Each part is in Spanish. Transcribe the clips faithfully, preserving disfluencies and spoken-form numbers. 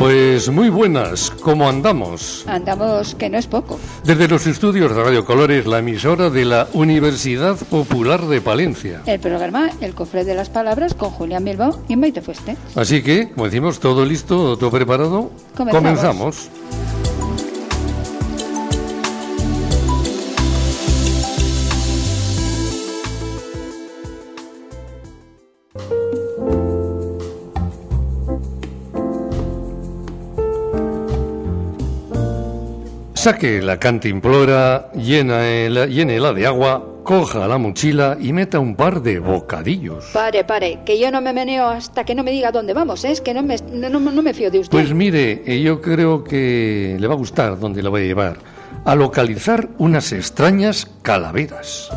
Pues muy buenas, ¿cómo andamos? Andamos que no es poco. Desde los estudios de Radio Colores, la emisora de la Universidad Popular de Palencia. El programa El Cofre de las Palabras con Julián Bilbao y Maite Fueste. Así que, como decimos, todo listo, todo preparado. Comenzamos. Comenzamos. Saque la cantimplora, llena el, llénela de agua, coja la mochila y meta un par de bocadillos. Pare, pare, que yo no me meneo hasta que no me diga dónde vamos, ¿eh? Es que no me, no, no, no me fío de usted. Pues mire, yo creo que le va a gustar dónde la voy a llevar. A localizar unas extrañas calaveras.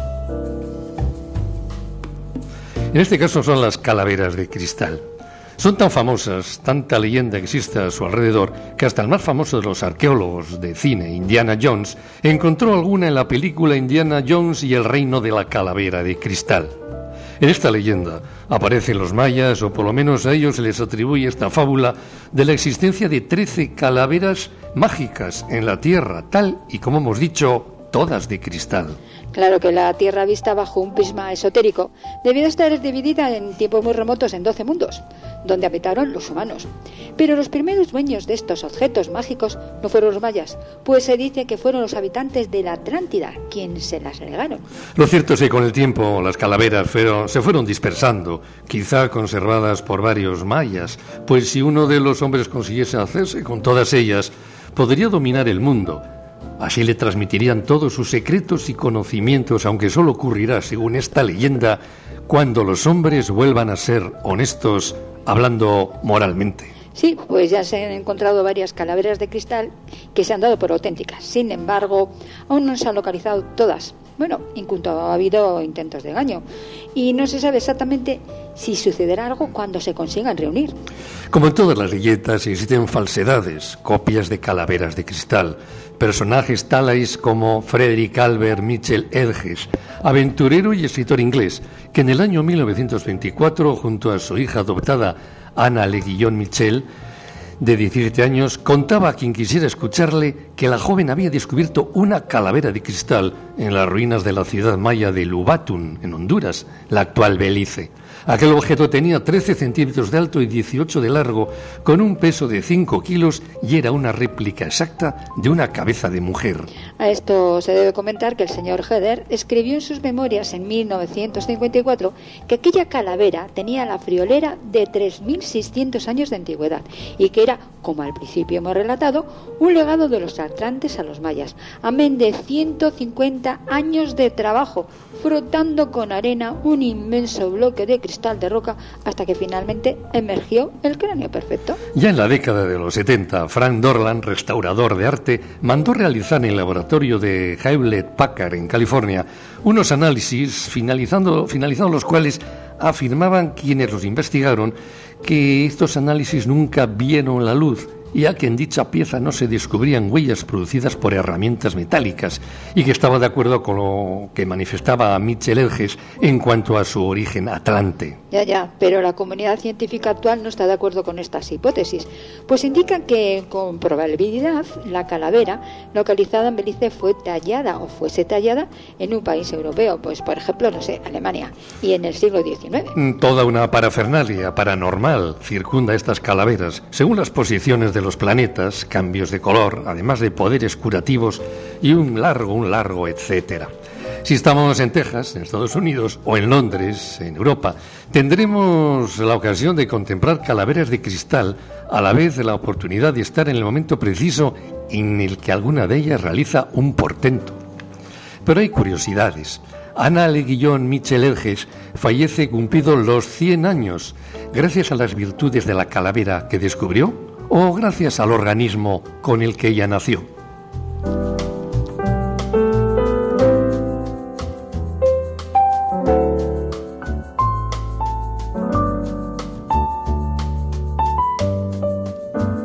En este caso son las calaveras de cristal. Son tan famosas, tanta leyenda existe a su alrededor, que hasta el más famoso de los arqueólogos de cine, Indiana Jones, encontró alguna en la película Indiana Jones y el reino de la calavera de cristal. En esta leyenda aparecen los mayas, o por lo menos a ellos se les atribuye esta fábula de la existencia de trece calaveras mágicas en la tierra, tal y como hemos dicho, todas de cristal. Claro que la Tierra vista bajo un prisma esotérico debió estar dividida en tiempos muy remotos en doce mundos, donde habitaron los humanos. Pero los primeros dueños de estos objetos mágicos no fueron los mayas, pues se dice que fueron los habitantes de la Atlántida quienes se las legaron. Lo cierto es que con el tiempo las calaveras fueron, se fueron dispersando, quizá conservadas por varios mayas, pues si uno de los hombres consiguiese hacerse con todas ellas, podría dominar el mundo. Así le transmitirían todos sus secretos y conocimientos, aunque solo ocurrirá, según esta leyenda, cuando los hombres vuelvan a ser honestos, hablando moralmente. Sí, pues ya se han encontrado varias calaveras de cristal que se han dado por auténticas. Sin embargo, aún no se han localizado todas. Bueno, incluso ha habido intentos de engaño. Y no se sabe exactamente si sucederá algo cuando se consigan reunir. Como en todas las leyendas, existen falsedades, copias de calaveras de cristal. Personajes tales como Frederick Albert Mitchell Edges, aventurero y escritor inglés, que en el año mil novecientos veinticuatro, junto a su hija adoptada Anna Le Guillon Mitchell, de diecisiete años, contaba a quien quisiera escucharle que la joven había descubierto una calavera de cristal en las ruinas de la ciudad maya de Lubatun, en Honduras, la actual Belice. Aquel objeto tenía trece centímetros de alto y dieciocho de largo, con un peso de cinco kilos y era una réplica exacta de una cabeza de mujer. A esto se debe comentar que el señor Heder escribió en sus memorias en mil novecientos cincuenta y cuatro que aquella calavera tenía la friolera de tres mil seiscientos años de antigüedad y que era, como al principio hemos relatado, un legado de los atlantes a los mayas, amén de ciento cincuenta años de trabajo, frotando con arena un inmenso bloque de cristal de roca hasta que finalmente emergió el cráneo perfecto. Ya en la década de los setenta, Frank Dorland, restaurador de arte, mandó realizar en el laboratorio de Hewlett Packard en California unos análisis, finalizando, finalizando los cuales afirmaban quienes los investigaron que estos análisis nunca vieron la luz, ya que en dicha pieza no se descubrían huellas producidas por herramientas metálicas y que estaba de acuerdo con lo que manifestaba Mitchell Edges en cuanto a su origen atlante. Ya, ya, pero la comunidad científica actual no está de acuerdo con estas hipótesis, pues indican que con probabilidad la calavera localizada en Belice fue tallada o fuese tallada en un país europeo, pues por ejemplo, no sé, Alemania, y en el siglo diecinueve. Toda una parafernalia paranormal circunda estas calaveras, según las posiciones de los planetas, cambios de color, además de poderes curativos y un largo, un largo, etcétera. Si estamos en Texas, en Estados Unidos, o en Londres, en Europa, tendremos la ocasión de contemplar calaveras de cristal, a la vez de la oportunidad de estar en el momento preciso en el que alguna de ellas realiza un portento. Pero hay curiosidades. Anna Le Guillon Mitchell Edges fallece cumplidos los cien años, gracias a las virtudes de la calavera que descubrió, o gracias al organismo con el que ella nació.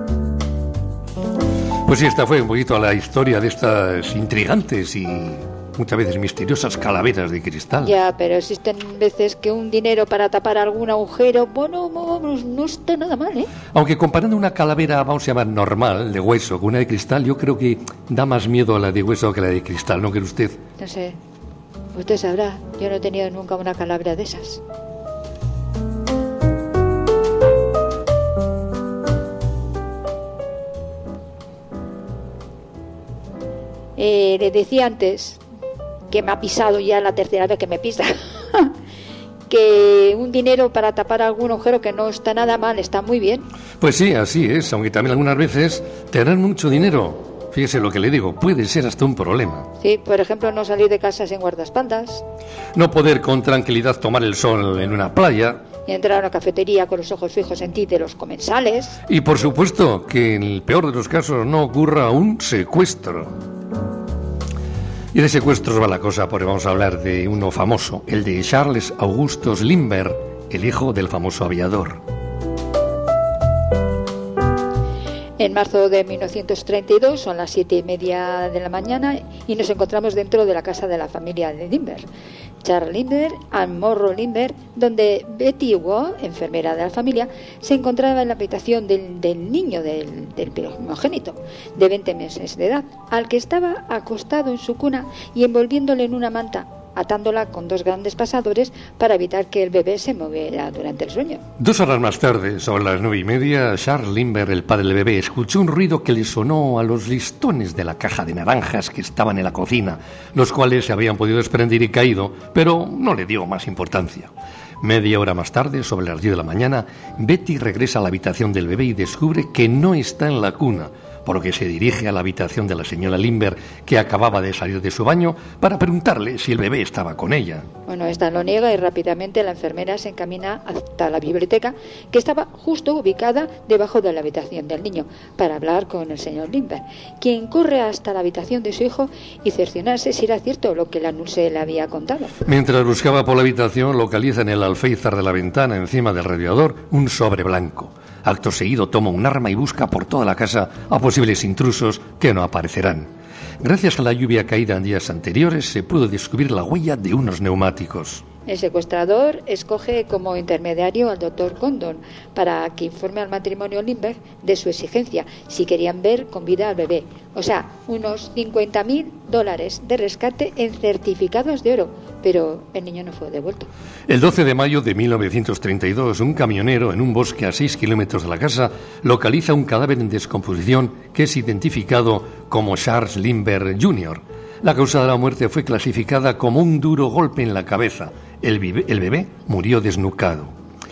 Pues sí, esta fue un poquito la historia de estas intrigantes y muchas veces misteriosas calaveras de cristal. Ya, pero existen veces que un dinero para tapar algún agujero, bueno, vamos, no está nada mal, ¿eh? Aunque comparando una calavera, vamos a llamar normal, de hueso, con una de cristal, yo creo que da más miedo a la de hueso que a la de cristal, ¿no cree usted? No sé, usted sabrá, yo no he tenido nunca una calavera de esas. Eh, le decía antes que me ha pisado ya la tercera vez que me pisa que un dinero para tapar algún agujero que no está nada mal, está muy bien. Pues sí, así es, aunque también algunas veces tener mucho dinero, fíjese lo que le digo, puede ser hasta un problema. Sí, por ejemplo, no salir de casa sin guardaespaldas, no poder con tranquilidad tomar el sol en una playa, y entrar a una cafetería con los ojos fijos en ti de los comensales. Y por supuesto que en el peor de los casos no ocurra un secuestro. Y de secuestros va la cosa, porque vamos a hablar de uno famoso, el de Charles Augustus Lindbergh, el hijo del famoso aviador. En marzo de mil novecientos treinta y dos, son las siete y media de la mañana, y nos encontramos dentro de la casa de la familia de Lindbergh, Charles Lindbergh y Morrow Lindbergh, donde Betty Waugh, enfermera de la familia, se encontraba en la habitación del, del niño, del, del primogénito, de veinte meses de edad, al que estaba acostado en su cuna y envolviéndole en una manta, atándola con dos grandes pasadores para evitar que el bebé se moviera durante el sueño. Dos horas más tarde, sobre las nueve y media, Charles Lindbergh, el padre del bebé, escuchó un ruido que le sonó a los listones de la caja de naranjas que estaban en la cocina, los cuales se habían podido desprender y caído, pero no le dio más importancia. Media hora más tarde, sobre las diez de la mañana, Betty regresa a la habitación del bebé y descubre que no está en la cuna, por lo que se dirige a la habitación de la señora Lindbergh, que acababa de salir de su baño, para preguntarle si el bebé estaba con ella. Bueno, esta lo niega y rápidamente la enfermera se encamina hasta la biblioteca, que estaba justo ubicada debajo de la habitación del niño, para hablar con el señor Lindbergh, quien corre hasta la habitación de su hijo y cerciorarse si era cierto lo que la nurse le había contado. Mientras buscaba por la habitación, localiza en el alféizar de la ventana, encima del radiador, un sobre blanco. Acto seguido toma un arma y busca por toda la casa a posibles intrusos que no aparecerán. Gracias a la lluvia caída en días anteriores se pudo descubrir la huella de unos neumáticos. El secuestrador escoge como intermediario al doctor Condon para que informe al matrimonio Lindbergh de su exigencia si querían ver con vida al bebé. O sea, unos cincuenta mil dólares de rescate en certificados de oro, pero el niño no fue devuelto. El doce de mayo de mil novecientos treinta y dos, un camionero en un bosque a seis kilómetros de la casa localiza un cadáver en descomposición que es identificado como Charles Lindbergh junior La causa de la muerte fue clasificada como un duro golpe en la cabeza. El bebé, el bebé murió desnucado.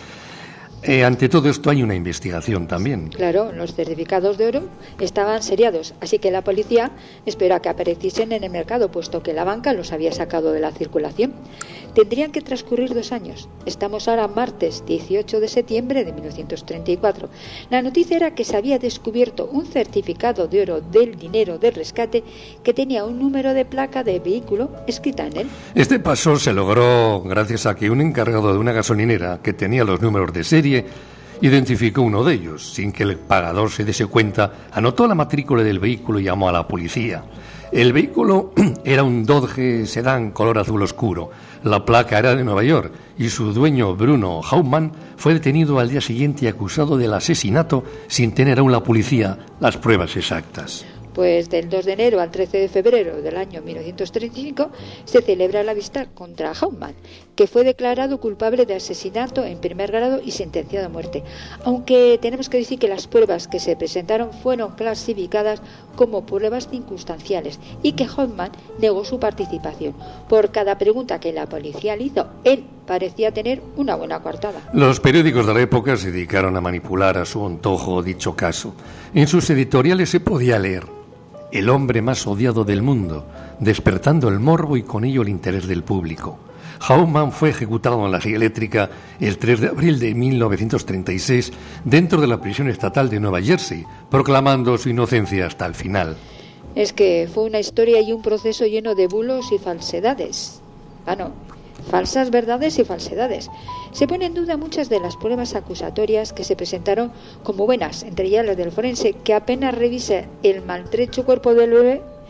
Eh, ante todo esto hay una investigación también. Claro, los certificados de oro estaban seriados, así que la policía esperó a que apareciesen en el mercado, puesto que la banca los había sacado de la circulación. Tendrían que transcurrir dos años. Estamos ahora martes dieciocho de septiembre de mil novecientos treinta y cuatro. La noticia era que se había descubierto un certificado de oro del dinero del rescate que tenía un número de placa de vehículo escrita en él. Este paso se logró gracias a que un encargado de una gasolinera que tenía los números de serie identificó uno de ellos. Sin que el pagador se diese cuenta, anotó la matrícula del vehículo y llamó a la policía. El vehículo era un Dodge sedán color azul oscuro. La placa era de Nueva York y su dueño, Bruno Hauptmann, fue detenido al día siguiente acusado del asesinato sin tener aún la policía las pruebas exactas. Pues del dos de enero al trece de febrero del año mil novecientos treinta y cinco se celebra la vista contra Hauptmann, que fue declarado culpable de asesinato en primer grado y sentenciado a muerte, aunque tenemos que decir que las pruebas que se presentaron fueron clasificadas como pruebas circunstanciales y que Hauptmann negó su participación. Por cada pregunta que la policía le hizo, él parecía tener una buena coartada. Los periódicos de la época se dedicaron a manipular a su antojo dicho caso. En sus editoriales se podía leer: el hombre más odiado del mundo, despertando el morbo y con ello el interés del público. Hauptmann fue ejecutado en la silla eléctrica el tres de abril de mil novecientos treinta y seis dentro de la prisión estatal de Nueva Jersey, proclamando su inocencia hasta el final. Es que fue una historia y un proceso lleno de bulos y falsedades. Ah, no. Falsas verdades y falsedades. Se ponen en duda muchas de las pruebas acusatorias que se presentaron como buenas, entre ellas las del forense, que apenas revisa el maltrecho cuerpo del bebé,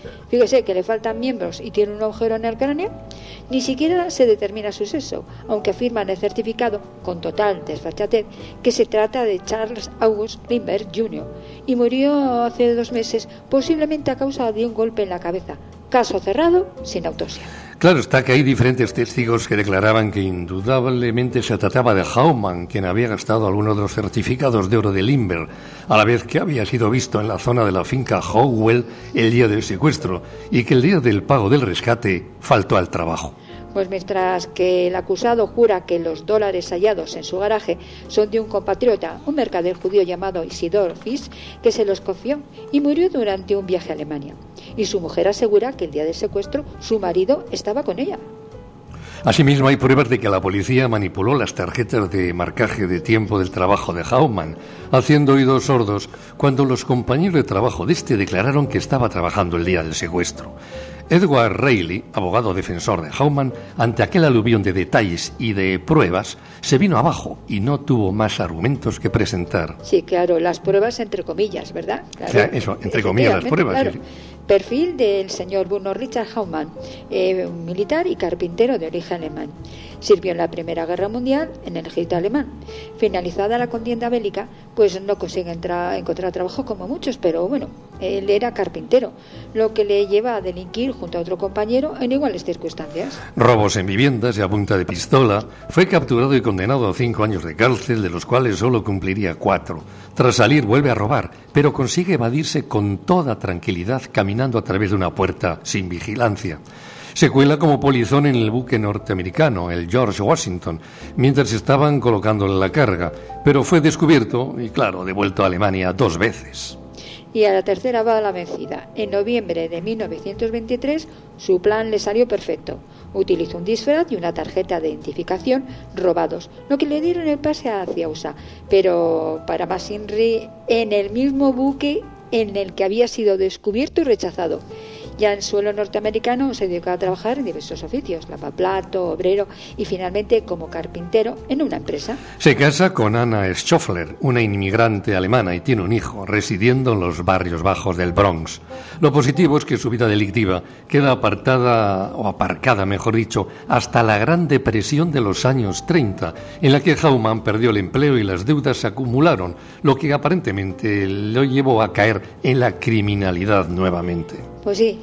Fíjese que le faltan miembros y tiene un agujero en el cráneo. Ni siquiera se determina su sexo, aunque afirma en el certificado, con total desfachatez, que se trata de Charles August Lindbergh junior y murió hace dos meses, posiblemente a causa de un golpe en la cabeza. Caso cerrado, sin autopsia. Claro está que hay diferentes testigos que declaraban que indudablemente se trataba de Hauman, quien había gastado algunos de los certificados de oro de Lindbergh, a la vez que había sido visto en la zona de la finca Howell el día del secuestro y que el día del pago del rescate faltó al trabajo. Pues mientras que el acusado jura que los dólares hallados en su garaje son de un compatriota, un mercader judío llamado Isidor Fisch, que se los confió y murió durante un viaje a Alemania. Y su mujer asegura que el día del secuestro su marido estaba con ella. Asimismo, hay pruebas de que la policía manipuló las tarjetas de marcaje de tiempo del trabajo de Hauman, haciendo oídos sordos cuando los compañeros de trabajo de este declararon que estaba trabajando el día del secuestro. Edward Reilly, abogado defensor de Hauman, ante aquel aluvión de detalles y de pruebas, se vino abajo y no tuvo más argumentos que presentar. Sí, claro, las pruebas entre comillas, ¿verdad? Claro, o sea, eso, entre comillas las pruebas. Claro. Sí, sí. Perfil del señor Bruno Richard Hauman, eh, un militar y carpintero de origen alemán. Sirvió en la Primera Guerra Mundial en el ejército alemán. Finalizada la contienda bélica, pues no consigue entrar, encontrar trabajo como muchos, pero bueno, él era carpintero, lo que le lleva a delinquir junto a otro compañero en iguales circunstancias. Robos en viviendas y a punta de pistola. Fue capturado y condenado a cinco años de cárcel, de los cuales solo cumpliría cuatro. Tras salir vuelve a robar, pero consigue evadirse con toda tranquilidad caminando a través de una puerta sin vigilancia. Se cuela como polizón en el buque norteamericano, el George Washington, mientras estaban colocándole la carga, pero fue descubierto y, claro, devuelto a Alemania dos veces. Y a la tercera va la vencida. En noviembre de mil novecientos veintitrés, su plan le salió perfecto. Utilizó un disfraz y una tarjeta de identificación robados, lo que le dieron el pase hacia U S A. Pero, para más Inri, en el mismo buque en el que había sido descubierto y rechazado. Ya en suelo norteamericano se dedicó a trabajar en diversos oficios, lavaplato, obrero y finalmente como carpintero en una empresa. Se casa con Anna Schoeffler, una inmigrante alemana, y tiene un hijo, residiendo en los barrios bajos del Bronx. Lo positivo es que su vida delictiva queda apartada, o aparcada mejor dicho, hasta la Gran Depresión de los años treinta, en la que Hauman perdió el empleo y las deudas se acumularon, lo que aparentemente lo llevó a caer en la criminalidad nuevamente. Pues sí,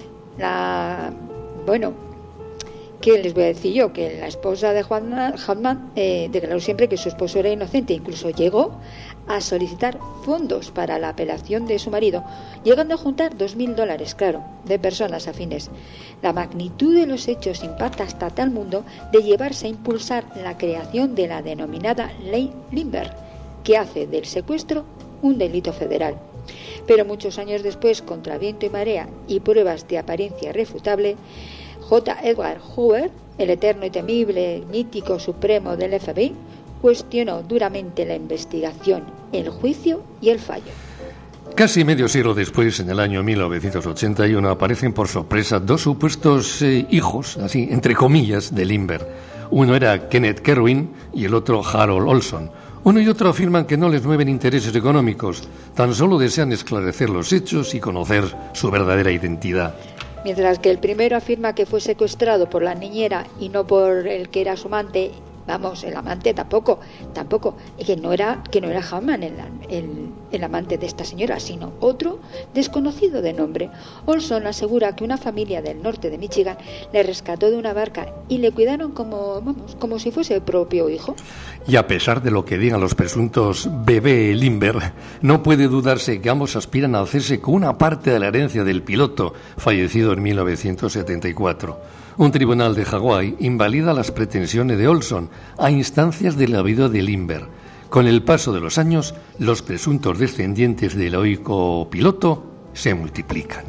la... bueno, ¿qué les voy a decir yo? Que la esposa de Juan Hauman eh, declaró siempre que su esposo era inocente, incluso llegó a solicitar fondos para la apelación de su marido, llegando a juntar dos mil dólares, claro, de personas afines. La magnitud de los hechos impacta hasta tal mundo de llevarse a impulsar la creación de la denominada Ley Lindbergh, que hace del secuestro un delito federal. Pero muchos años después, contra viento y marea y pruebas de apariencia irrefutable, J. Edgar Hoover, el eterno y temible mítico supremo del F B I, cuestionó duramente la investigación, el juicio y el fallo. Casi medio siglo después, en el año mil novecientos ochenta y uno, aparecen por sorpresa dos supuestos eh, hijos, así, entre comillas, de Lindbergh. Uno era Kenneth Kerwin y el otro Harold Olson. Uno y otro afirman que no les mueven intereses económicos, tan solo desean esclarecer los hechos y conocer su verdadera identidad. Mientras que el primero afirma que fue secuestrado por la niñera y no por el que era su amante, vamos, el amante tampoco, tampoco, que no era, que no era Hauman el, el, el amante de esta señora, sino otro desconocido de nombre. Olson asegura que una familia del norte de Michigan le rescató de una barca y le cuidaron como, vamos, como si fuese el propio hijo. Y a pesar de lo que digan los presuntos bebé Lindbergh, no puede dudarse que ambos aspiran a hacerse con una parte de la herencia del piloto, fallecido en mil novecientos setenta y cuatro. Un tribunal de Hawái invalida las pretensiones de Olson a instancias de la viuda de Lindbergh. Con el paso de los años, los presuntos descendientes del heroico piloto se multiplican.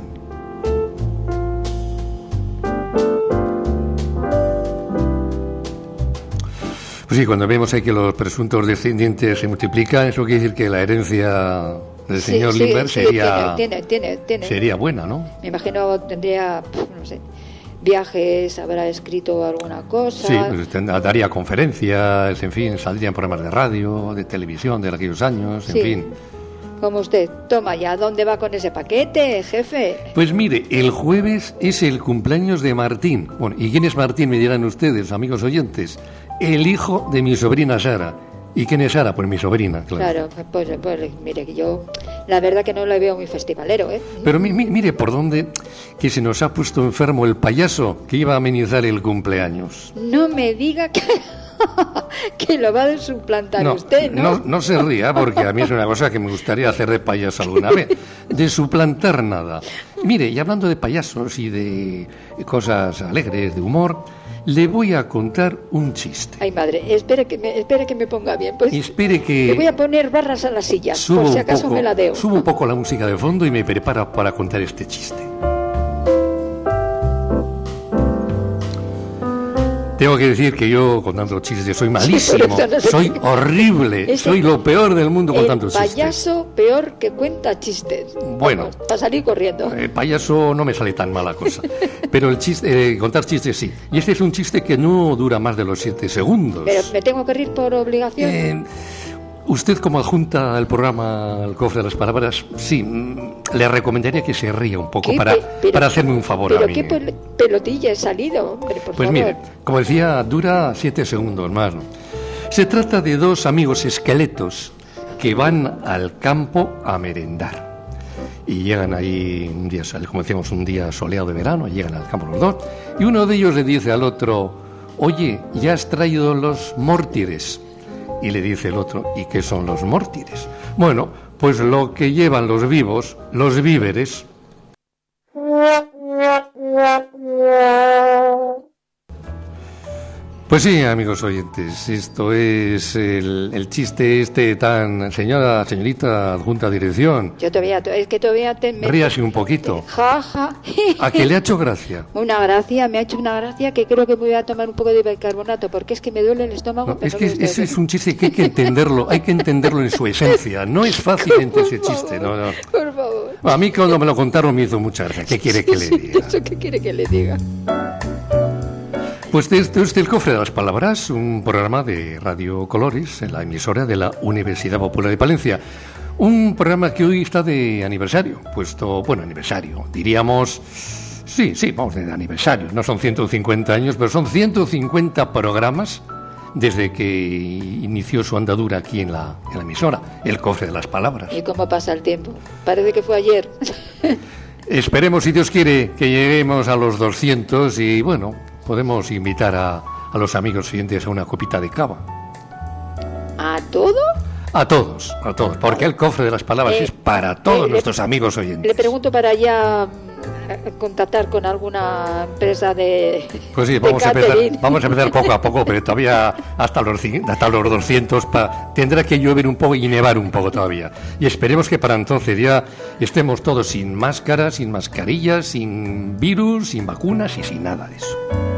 Pues sí, cuando vemos ahí que los presuntos descendientes se multiplican, eso quiere decir que la herencia del sí, señor sí, Lindbergh sí, sería, tiene, tiene, tiene, sería buena, ¿no? Me imagino tendría, no sé, viajes, habrá escrito alguna cosa. Sí, pues daría conferencias, en fin, saldrían programas de radio, de televisión de aquellos años, en sí. fin. Como usted. Toma ya, ¿dónde va con ese paquete, jefe? Pues mire, el jueves es el cumpleaños de Martín. Bueno, ¿y quién es Martín? Me dirán ustedes, amigos oyentes. El hijo de mi sobrina Sara. ¿Y quién es Sara? Pues mi sobrina, claro. Claro, pues, pues mire, que yo la verdad que no lo veo muy festivalero, ¿eh? Pero mi, mi, mire por dónde que se nos ha puesto enfermo el payaso que iba a amenizar el cumpleaños. No me diga que... que lo va a suplantar no, usted, ¿no? ¿no? No se ría, porque a mí es una cosa que me gustaría hacer de payaso alguna vez. De suplantar nada. Mire, y hablando de payasos y de cosas alegres, de humor, le voy a contar un chiste. Ay, madre, espere que me, espere que me ponga bien. Pues espere que... Le voy a poner barras a la silla, por si acaso poco, me la deo. Subo un poco la música de fondo y me preparo para contar este chiste. Tengo que decir que yo contando chistes soy malísimo, no sé soy qué. horrible, Ese, soy lo peor del mundo contando chistes. El payaso peor que cuenta chistes. Bueno, Vamos, para salir corriendo. El payaso no me sale tan mala cosa, pero el chiste, eh, contar chistes sí. Y este es un chiste que no dura más de los siete segundos. Pero me tengo que reír por obligación. Eh, Usted, como adjunta al programa El Cofre de las Palabras, sí, le recomendaría que se ría un poco para, pero, para hacerme un favor pero a mí. ¿Qué pelotilla he salido, hombre, por Pues favor. mire, como decía, dura siete segundos más, ¿no? Se trata de dos amigos esqueletos que van al campo a merendar. Y llegan ahí un día, como decíamos, un día soleado de verano, llegan al campo los dos, y uno de ellos le dice al otro: oye, ¿ya has traído los mórtires? Y le dice el otro: ¿y qué son los mórtires? Bueno, pues lo que llevan los vivos, los víveres. Pues sí, amigos oyentes, esto es el, el chiste este tan... Señora, señorita adjunta a dirección. Yo todavía, es que todavía... Te, me... Ríase un poquito. Ja, ja. ¿A qué le ha hecho gracia? Una gracia, me ha hecho una gracia que creo que voy a tomar un poco de bicarbonato, porque es que me duele el estómago. No, pero es que no ese es un chiste que hay que entenderlo, hay que entenderlo en su esencia. No es fácil entender ese chiste, no, no. Por favor. A mí cuando me lo contaron me hizo mucha gracia. ¿Qué quiere que le diga? ¿Eso qué quiere que le diga? Pues este es el Cofre de las Palabras, un programa de Radio Colores en la emisora de la Universidad Popular de Palencia. Un programa que hoy está de aniversario, puesto, bueno, aniversario, diríamos, sí, sí, vamos, de aniversario. No son ciento cincuenta años, pero son ciento cincuenta programas desde que inició su andadura aquí en la, en la emisora, el Cofre de las Palabras. ¿Y cómo pasa el tiempo? Parece que fue ayer. Esperemos, si Dios quiere, que lleguemos a los doscientos y, bueno, podemos invitar a, a los amigos siguientes a una copita de cava. ¿A todo? A todos, a todos, porque el Cofre de las Palabras eh, es para todos eh, nuestros le, amigos oyentes. Le pregunto para ya contactar con alguna empresa de Pues sí, vamos, a empezar, vamos a empezar poco a poco, pero todavía hasta los, hasta los doscientos pa, tendrá que llover un poco y nevar un poco todavía. Y esperemos que para entonces ya estemos todos sin máscaras, sin mascarillas, sin virus, sin vacunas y sin nada de eso.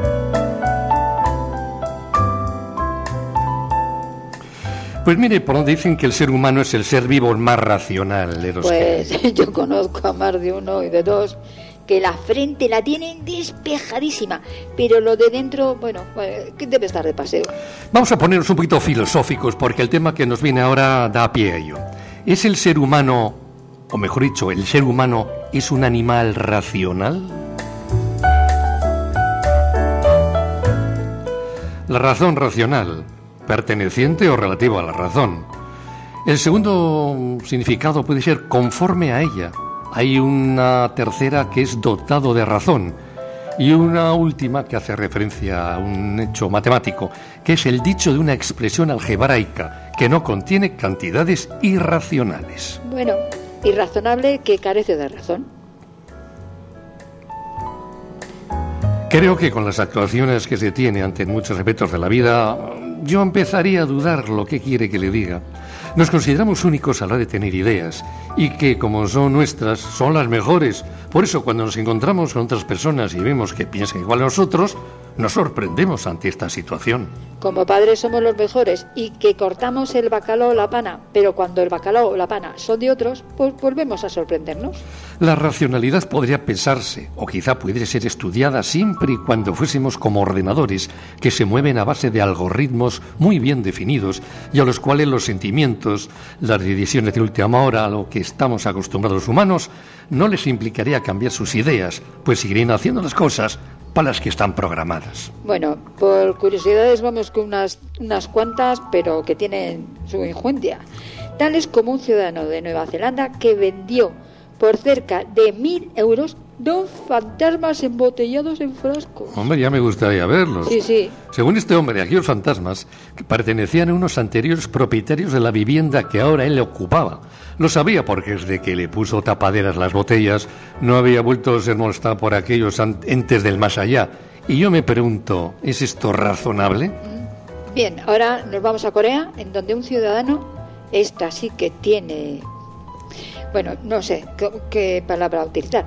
Pues mire, por donde dicen que el ser humano es el ser vivo más racional de los Pues que... yo conozco a más de uno y de dos que la frente la tienen despejadísima, pero lo de dentro, bueno, que debe estar de paseo. Vamos a ponernos un poquito filosóficos, porque el tema que nos viene ahora da pie a ello. ¿Es el ser humano, o mejor dicho, el ser humano es un animal racional? La razón racional, perteneciente o relativo a la razón. El segundo significado puede ser conforme a ella. Hay una tercera que es dotado de razón y una última que hace referencia a un hecho matemático, que es el dicho de una expresión algebraica que no contiene cantidades irracionales. Bueno, irrazonable que carece de razón. Creo que con las actuaciones que se tiene ante muchos aspectos de la vida, yo empezaría a dudar lo que quiere que le diga. Nos consideramos únicos a la hora de tener ideas y que, como son nuestras, son las mejores. Por eso, cuando nos encontramos con otras personas y vemos que piensan igual a nosotros, Nos sorprendemos ante esta situación. Como padres somos los mejores y que cortamos el bacalao o la pana, pero cuando el bacalao o la pana son de otros, pues volvemos a sorprendernos. La racionalidad podría pensarse, o quizá pudiera ser estudiada siempre y cuando fuésemos como ordenadores que se mueven a base de algoritmos muy bien definidos y a los cuales los sentimientos, las decisiones de última hora a lo que estamos acostumbrados los humanos, no les implicaría cambiar sus ideas, pues seguirían haciendo las cosas para las que están programadas. Bueno, por curiosidades vamos con unas, unas cuantas, pero que tienen su injundia. Tales como un ciudadano de Nueva Zelanda que vendió por cerca de mil euros dos fantasmas embotellados en frascos. Hombre, ya me gustaría verlos. Sí, sí. Según este hombre, aquellos fantasmas que pertenecían a unos anteriores propietarios de la vivienda que ahora él ocupaba. Lo sabía porque desde que le puso tapaderas las botellas no había vuelto a ser molestado por aquellos entes del más allá. Y yo me pregunto, ¿es esto razonable? Bien, ahora nos vamos a Corea, en donde un ciudadano, esta sí que tiene, bueno, no sé qué, qué palabra utilizar,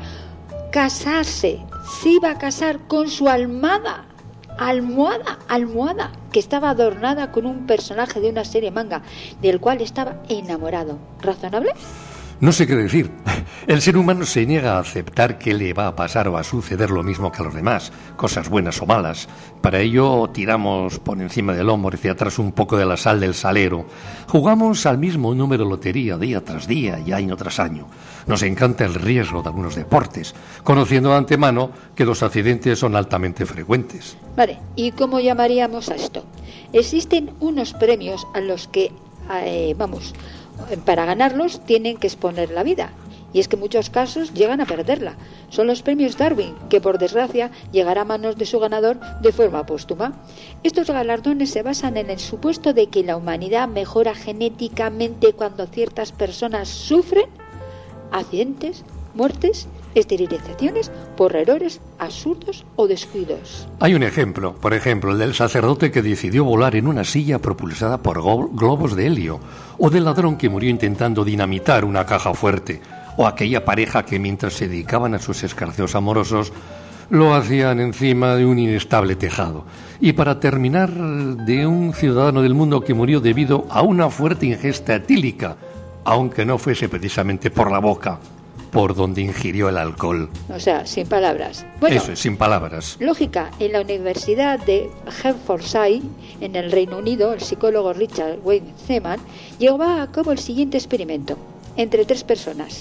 casarse, se iba a casar con su almohada, almohada, almohada, que estaba adornada con un personaje de una serie manga, del cual estaba enamorado. ¿Razonable? No sé qué decir. El ser humano se niega a aceptar que le va a pasar o a suceder lo mismo que a los demás, cosas buenas o malas. Para ello tiramos por encima del hombro hacia atrás un poco de la sal del salero. Jugamos al mismo número de lotería día tras día y año tras año. Nos encanta el riesgo de algunos deportes, conociendo de antemano que los accidentes son altamente frecuentes. Vale, ¿y cómo llamaríamos a esto? Existen unos premios a los que, eh, vamos, para ganarlos tienen que exponer la vida. Y es que en muchos casos llegan a perderla. Son los premios Darwin, que por desgracia llegará a manos de su ganador de forma póstuma. Estos galardones se basan en el supuesto de que la humanidad mejora genéticamente cuando ciertas personas sufren accidentes, muertes, esterilizaciones por errores absurdos o descuidos. Hay un ejemplo, por ejemplo, el del sacerdote que decidió volar en una silla propulsada por globos de helio, o del ladrón que murió intentando dinamitar una caja fuerte, o aquella pareja que mientras se dedicaban a sus escarceos amorosos lo hacían encima de un inestable tejado. Y para terminar, de un ciudadano del mundo que murió debido a una fuerte ingesta etílica, aunque no fuese precisamente por la boca, por donde ingirió el alcohol. O sea, sin palabras. Bueno, eso es, sin palabras. Lógica. En la Universidad de Hertfordshire, en el Reino Unido, el psicólogo Richard Wayne Zeman llevó a cabo el siguiente experimento entre tres personas: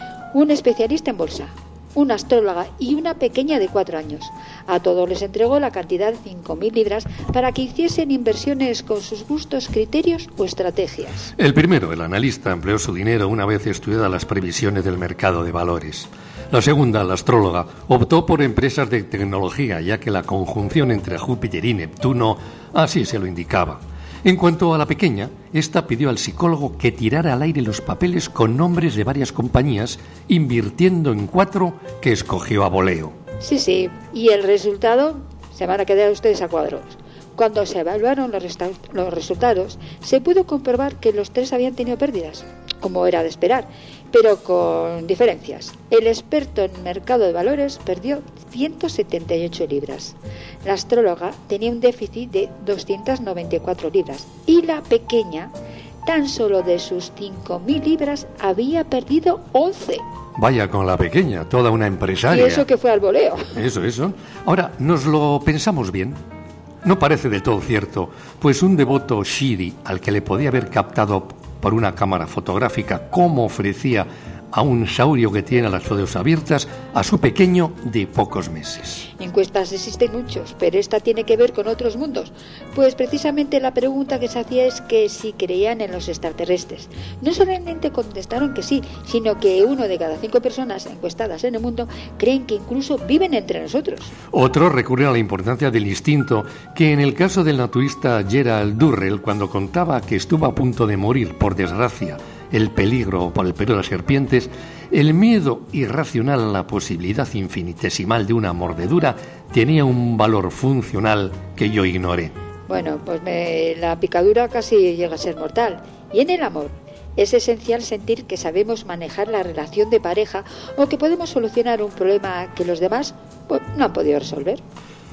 un especialista en bolsa, una astróloga y una pequeña de cuatro años. A todos les entregó la cantidad de cinco mil libras para que hiciesen inversiones con sus gustos, criterios o estrategias. El primero, el analista, empleó su dinero una vez estudiadas las previsiones del mercado de valores. La segunda, la astróloga, optó por empresas de tecnología, ya que la conjunción entre Júpiter y Neptuno así se lo indicaba. En cuanto a la pequeña, esta pidió al psicólogo que tirara al aire los papeles con nombres de varias compañías, invirtiendo en cuatro que escogió a voleo. Sí, sí, y el resultado, se van a quedar ustedes a cuadros. Cuando se evaluaron los, resta- los resultados, se pudo comprobar que los tres habían tenido pérdidas, como era de esperar, pero con diferencias. El experto en mercado de valores perdió ciento setenta y ocho libras. La astróloga tenía un déficit de doscientas noventa y cuatro libras. Y la pequeña, tan solo de sus cinco mil libras, había perdido once. Vaya con la pequeña, toda una empresaria. Y eso que fue al voleo. Eso, eso. Ahora, nos lo pensamos bien. No parece del todo cierto, pues un devoto Shidi, al que le podía haber captado por una cámara fotográfica cómo ofrecía a un saurio que tiene las fotos abiertas a su pequeño de pocos meses. Encuestas existen muchos, pero esta tiene que ver con otros mundos. Pues precisamente la pregunta que se hacía es que si creían en los extraterrestres. No solamente contestaron que sí, sino que uno de cada cinco personas encuestadas en el mundo creen que incluso viven entre nosotros. Otros recurren a la importancia del instinto, que en el caso del naturista Gerald Durrell, cuando contaba que estuvo a punto de morir, por desgracia, el peligro por el peligro de las serpientes, el miedo irracional a la posibilidad infinitesimal de una mordedura tenía un valor funcional que yo ignoré. Bueno, pues me, la picadura casi llega a ser mortal. Y en el amor es esencial sentir que sabemos manejar la relación de pareja o que podemos solucionar un problema que los demás pues, no han podido resolver.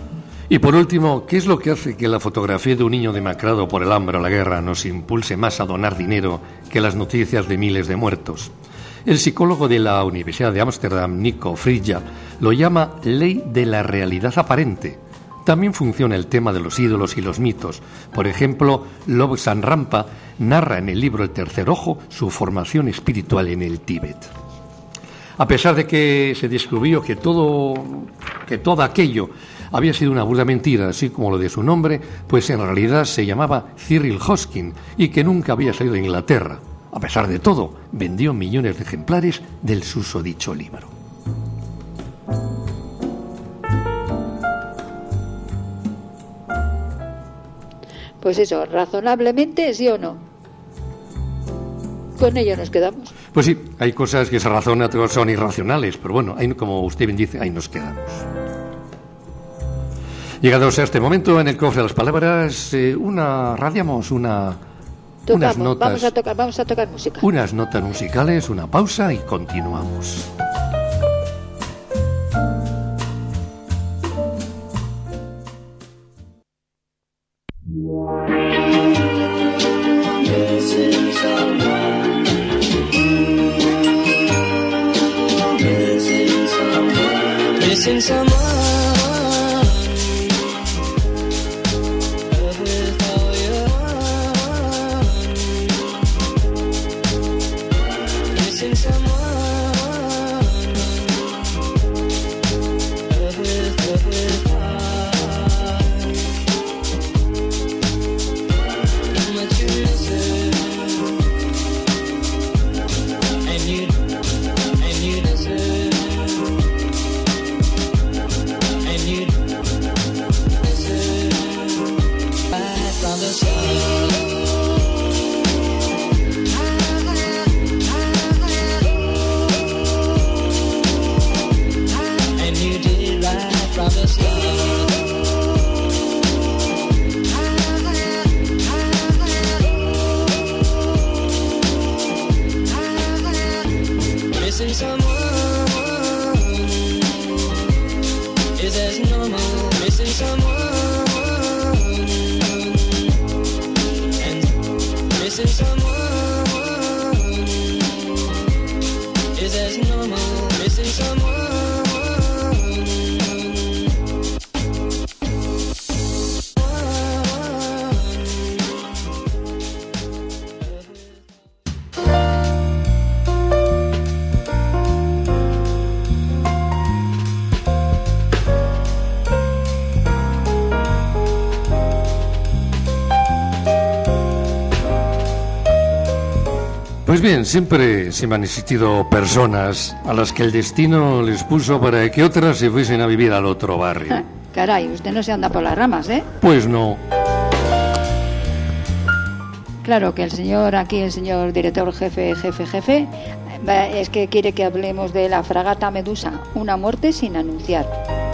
Y por último, ¿qué es lo que hace que la fotografía de un niño demacrado por el hambre o la guerra nos impulse más a donar dinero que las noticias de miles de muertos? El psicólogo de la Universidad de Ámsterdam, Nico Frija, lo llama ley de la realidad aparente. También funciona el tema de los ídolos y los mitos. Por ejemplo, Lobsang Rampa narra en el libro El tercer ojo su formación espiritual en el Tíbet. A pesar de que se descubrió que todo, que todo aquello había sido una burda mentira, así como lo de su nombre, pues en realidad se llamaba Cyril Hoskin y que nunca había salido de Inglaterra. A pesar de todo, vendió millones de ejemplares del susodicho libro. Pues eso, razonablemente, ¿sí o no? Con ello nos quedamos. Pues sí, hay cosas que se razonan, otras son irracionales, pero bueno, ahí, como usted bien dice, ahí nos quedamos. Llegados a este momento, en el cofre de las palabras, eh, una radiamos una, Tocamos, unas notas, vamos a tocar, vamos a tocar música. Unas notas musicales, una pausa y continuamos. Missing someone with all your heart. Missing someone with, with, with heart. How much you miss it, and you, and you miss it. Missing someone is as normal. Missing someone and missing someone is as normal. Missing someone. Pues bien, siempre, siempre han existido personas a las que el destino les puso para que otras se fuesen a vivir al otro barrio. Ah, caray, usted no se anda por las ramas, ¿eh? Pues no. Claro que el señor aquí, el señor director jefe, jefe, jefe, es que quiere que hablemos de la fragata Medusa, una muerte sin anunciar.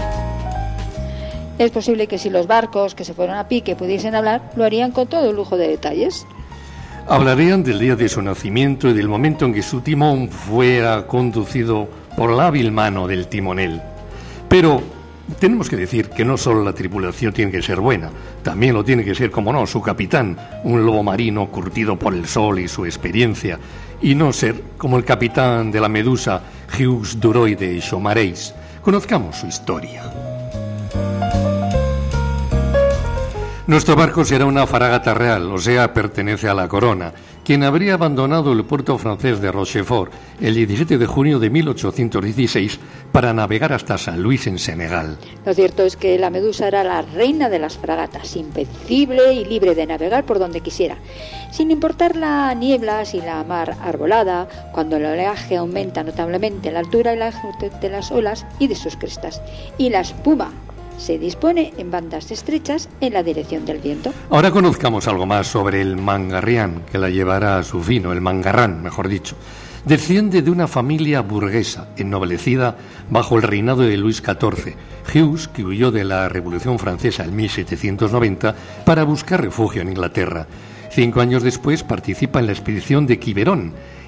Es posible que si los barcos que se fueron a pique pudiesen hablar, lo harían con todo lujo de detalles. Hablarían del día de su nacimiento y del momento en que su timón fuera conducido por la hábil mano del timonel. Pero tenemos que decir que no solo la tripulación tiene que ser buena, también lo tiene que ser, como no, su capitán, un lobo marino curtido por el sol y su experiencia, y no ser como el capitán de la Medusa, Hugues Duroy de Chomareis. Conozcamos su historia. Nuestro barco será una fragata real, o sea, pertenece a la corona, quien habría abandonado el puerto francés de Rochefort el diecisiete de junio de mil ochocientos dieciséis para navegar hasta San Luis en Senegal. Lo cierto es que la Medusa era la reina de las fragatas, invencible y libre de navegar por donde quisiera, sin importar las nieblas y la mar arbolada, cuando el oleaje aumenta notablemente la altura y la longitud de las olas y de sus crestas, y la espuma se dispone en bandas estrechas en la dirección del viento. Ahora conozcamos algo más sobre el Mangarrián, que la llevará a su fin, o el Mangarrán, mejor dicho. Desciende de una familia burguesa, ennoblecida bajo el reinado de Luis catorce, Hugues, que huyó de la Revolución Francesa en mil setecientos noventa para buscar refugio en Inglaterra. Cinco años después participa en la expedición de Quiberón,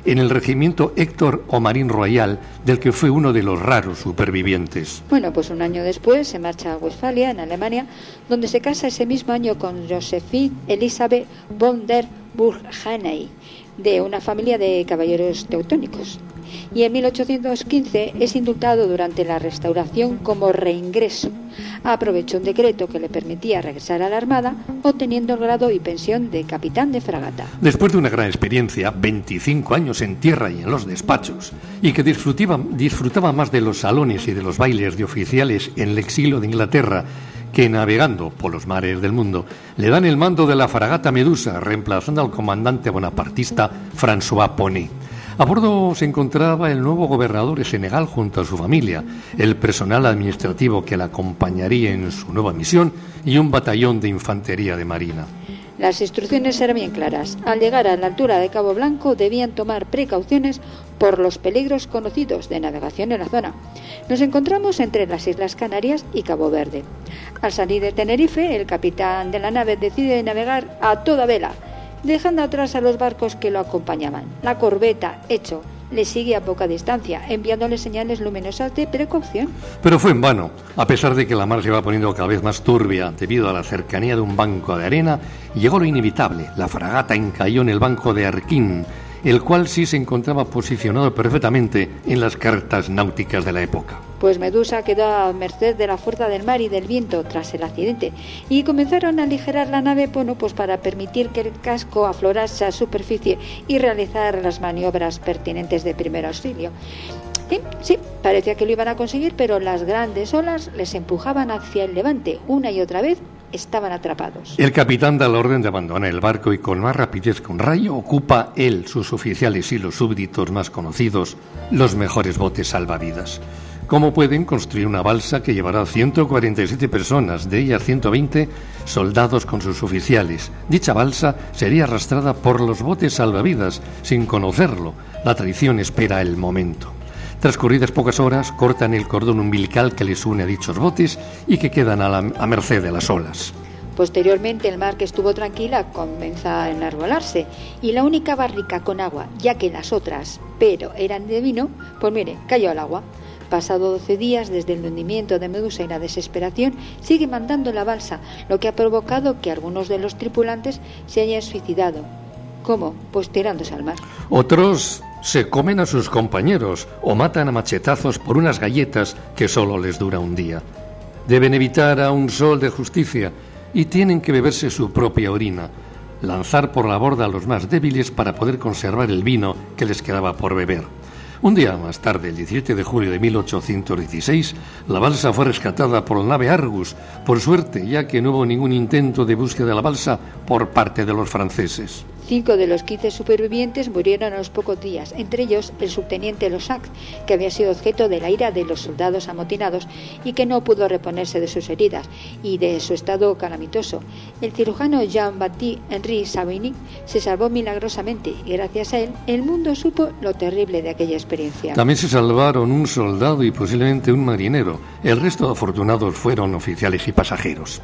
en el regimiento Héctor Omarín Royal, del que fue uno de los raros supervivientes. Bueno, pues un año después se marcha a Westfalia, en Alemania, donde se casa ese mismo año con Josephine Elisabeth von der Burghaney, de una familia de caballeros teutónicos. Y en mil ochocientos quince es indultado durante la Restauración como reingreso. Aprovechó un decreto que le permitía regresar a la Armada, obteniendo el grado y pensión de capitán de fragata. Después de una gran experiencia, veinticinco años en tierra y en los despachos, y que disfrutaba, disfrutaba más de los salones y de los bailes de oficiales en el exilio de Inglaterra que navegando por los mares del mundo, le dan el mando de la fragata Medusa, reemplazando al comandante bonapartista François Poney. A bordo se encontraba el nuevo gobernador de Senegal junto a su familia, el personal administrativo que la acompañaría en su nueva misión y un batallón de infantería de marina. Las instrucciones eran bien claras. Al llegar a la altura de Cabo Blanco debían tomar precauciones por los peligros conocidos de navegación en la zona. Nos encontramos entre las Islas Canarias y Cabo Verde. Al salir de Tenerife, el capitán de la nave decide navegar a toda vela, dejando atrás a los barcos que lo acompañaban. La corbeta, hecho, le sigue a poca distancia, enviándole señales luminosas de precaución. Pero fue en vano. A pesar de que la mar se iba poniendo cada vez más turbia debido a la cercanía de un banco de arena, llegó lo inevitable. La fragata encalló en el banco de Arquín, el cual sí se encontraba posicionado perfectamente en las cartas náuticas de la época. Pues Medusa quedó a merced de la fuerza del mar y del viento tras el accidente, y comenzaron a aligerar la nave, bueno, pues para permitir que el casco aflorase a superficie y realizar las maniobras pertinentes de primer auxilio. Sí, sí, parecía que lo iban a conseguir, pero las grandes olas les empujaban hacia el levante una y otra vez. Estaban atrapados. El capitán da la orden de abandonar el barco y con más rapidez que un rayo ocupa él, sus oficiales y los súbditos más conocidos, los mejores botes salvavidas. ¿Cómo pueden construir una balsa que llevará ciento cuarenta y siete personas, de ellas ciento veinte soldados con sus oficiales? Dicha balsa sería arrastrada por los botes salvavidas sin conocerlo. La traición espera el momento. Transcurridas pocas horas, cortan el cordón umbilical que les une a dichos botes y que quedan a, la, a merced de las olas. Posteriormente, el mar, que estuvo tranquila, comienza a enarbolarse, y la única barrica con agua, ya que las otras, pero eran de vino, pues mire, cayó al agua. Pasado doce días desde el hundimiento de Medusa y la desesperación, sigue mandando la balsa, lo que ha provocado que algunos de los tripulantes se hayan suicidado. ¿Cómo? Pues tirándose al mar. Otros se comen a sus compañeros o matan a machetazos por unas galletas que solo les dura un día. Deben evitar a un sol de justicia y tienen que beberse su propia orina, lanzar por la borda a los más débiles para poder conservar el vino que les quedaba por beber. Un día más tarde, el diecisiete de julio de mil ochocientos dieciséis, la balsa fue rescatada por la nave Argus, por suerte, ya que no hubo ningún intento de búsqueda de la balsa por parte de los franceses. Cinco de los quince supervivientes murieron a los pocos días, entre ellos el subteniente Lossac, que había sido objeto de la ira de los soldados amotinados y que no pudo reponerse de sus heridas y de su estado calamitoso. El cirujano Jean-Baptiste Henri Savigny se salvó milagrosamente y gracias a él el mundo supo lo terrible de aquella experiencia. También se salvaron un soldado y posiblemente un marinero. El resto de afortunados fueron oficiales y pasajeros.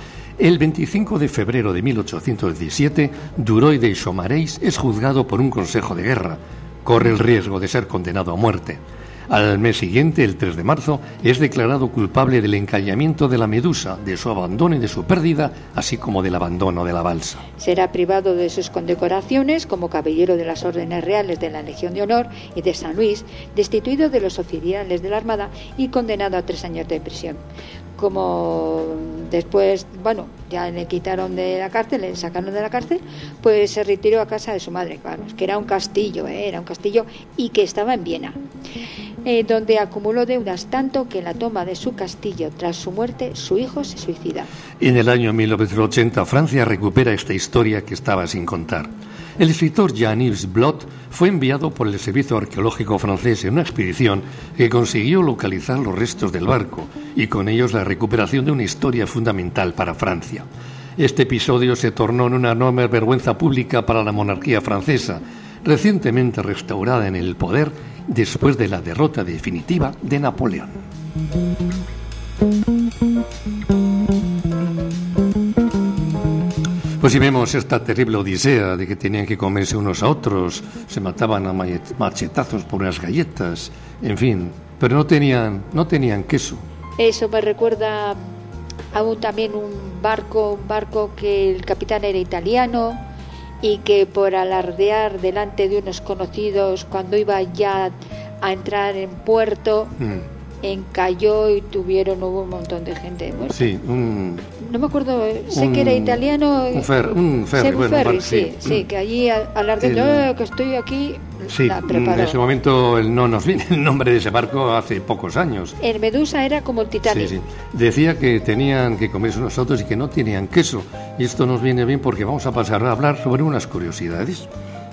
El veinticinco de febrero de mil ochocientos diecisiete, Duroy de Chomareis es juzgado por un consejo de guerra. Corre el riesgo de ser condenado a muerte. Al mes siguiente, el tres de marzo, es declarado culpable del encallamiento de la Medusa, de su abandono y de su pérdida, así como del abandono de la balsa. Será privado de sus condecoraciones como caballero de las órdenes reales de la Legión de Honor y de San Luis, destituido de los oficiales de la Armada y condenado a tres años de prisión. Como después, bueno, ya le quitaron de la cárcel, le sacaron de la cárcel, pues se retiró a casa de su madre, claro, que era un castillo, ¿eh? era un castillo y que estaba en Viena, eh, donde acumuló deudas tanto que en la toma de su castillo tras su muerte, su hijo se suicida. En el año mil novecientos ochenta, Francia recupera esta historia que estaba sin contar. El escritor Jean-Yves Blot fue enviado por el Servicio Arqueológico francés en una expedición que consiguió localizar los restos del barco y con ellos la recuperación de una historia fundamental para Francia. Este episodio se tornó en una enorme vergüenza pública para la monarquía francesa, recientemente restaurada en el poder después de la derrota definitiva de Napoleón. Pues si vemos esta terrible odisea de que tenían que comerse unos a otros, se mataban a machetazos por unas galletas, en fin, pero no tenían, no tenían queso. Eso me recuerda a un, también un barco, un barco que el capitán era italiano y que por alardear delante de unos conocidos cuando iba ya a entrar en puerto, mm. encalló y tuvieron, hubo un montón de gente muerta. Sí, un... No me acuerdo, sé un, que era italiano. Un, fer, un ferry, sí, un bueno, ferry, bar, sí, sí, sí, que allí alardeando, el... eh, que estoy aquí. Sí, en ese momento no nos viene el nombre de ese barco hace pocos años. El Medusa era como el Titanic. Sí, sí. Decía que tenían que comerse unos otros y que no tenían queso. Y esto nos viene bien porque vamos a pasar a hablar sobre unas curiosidades.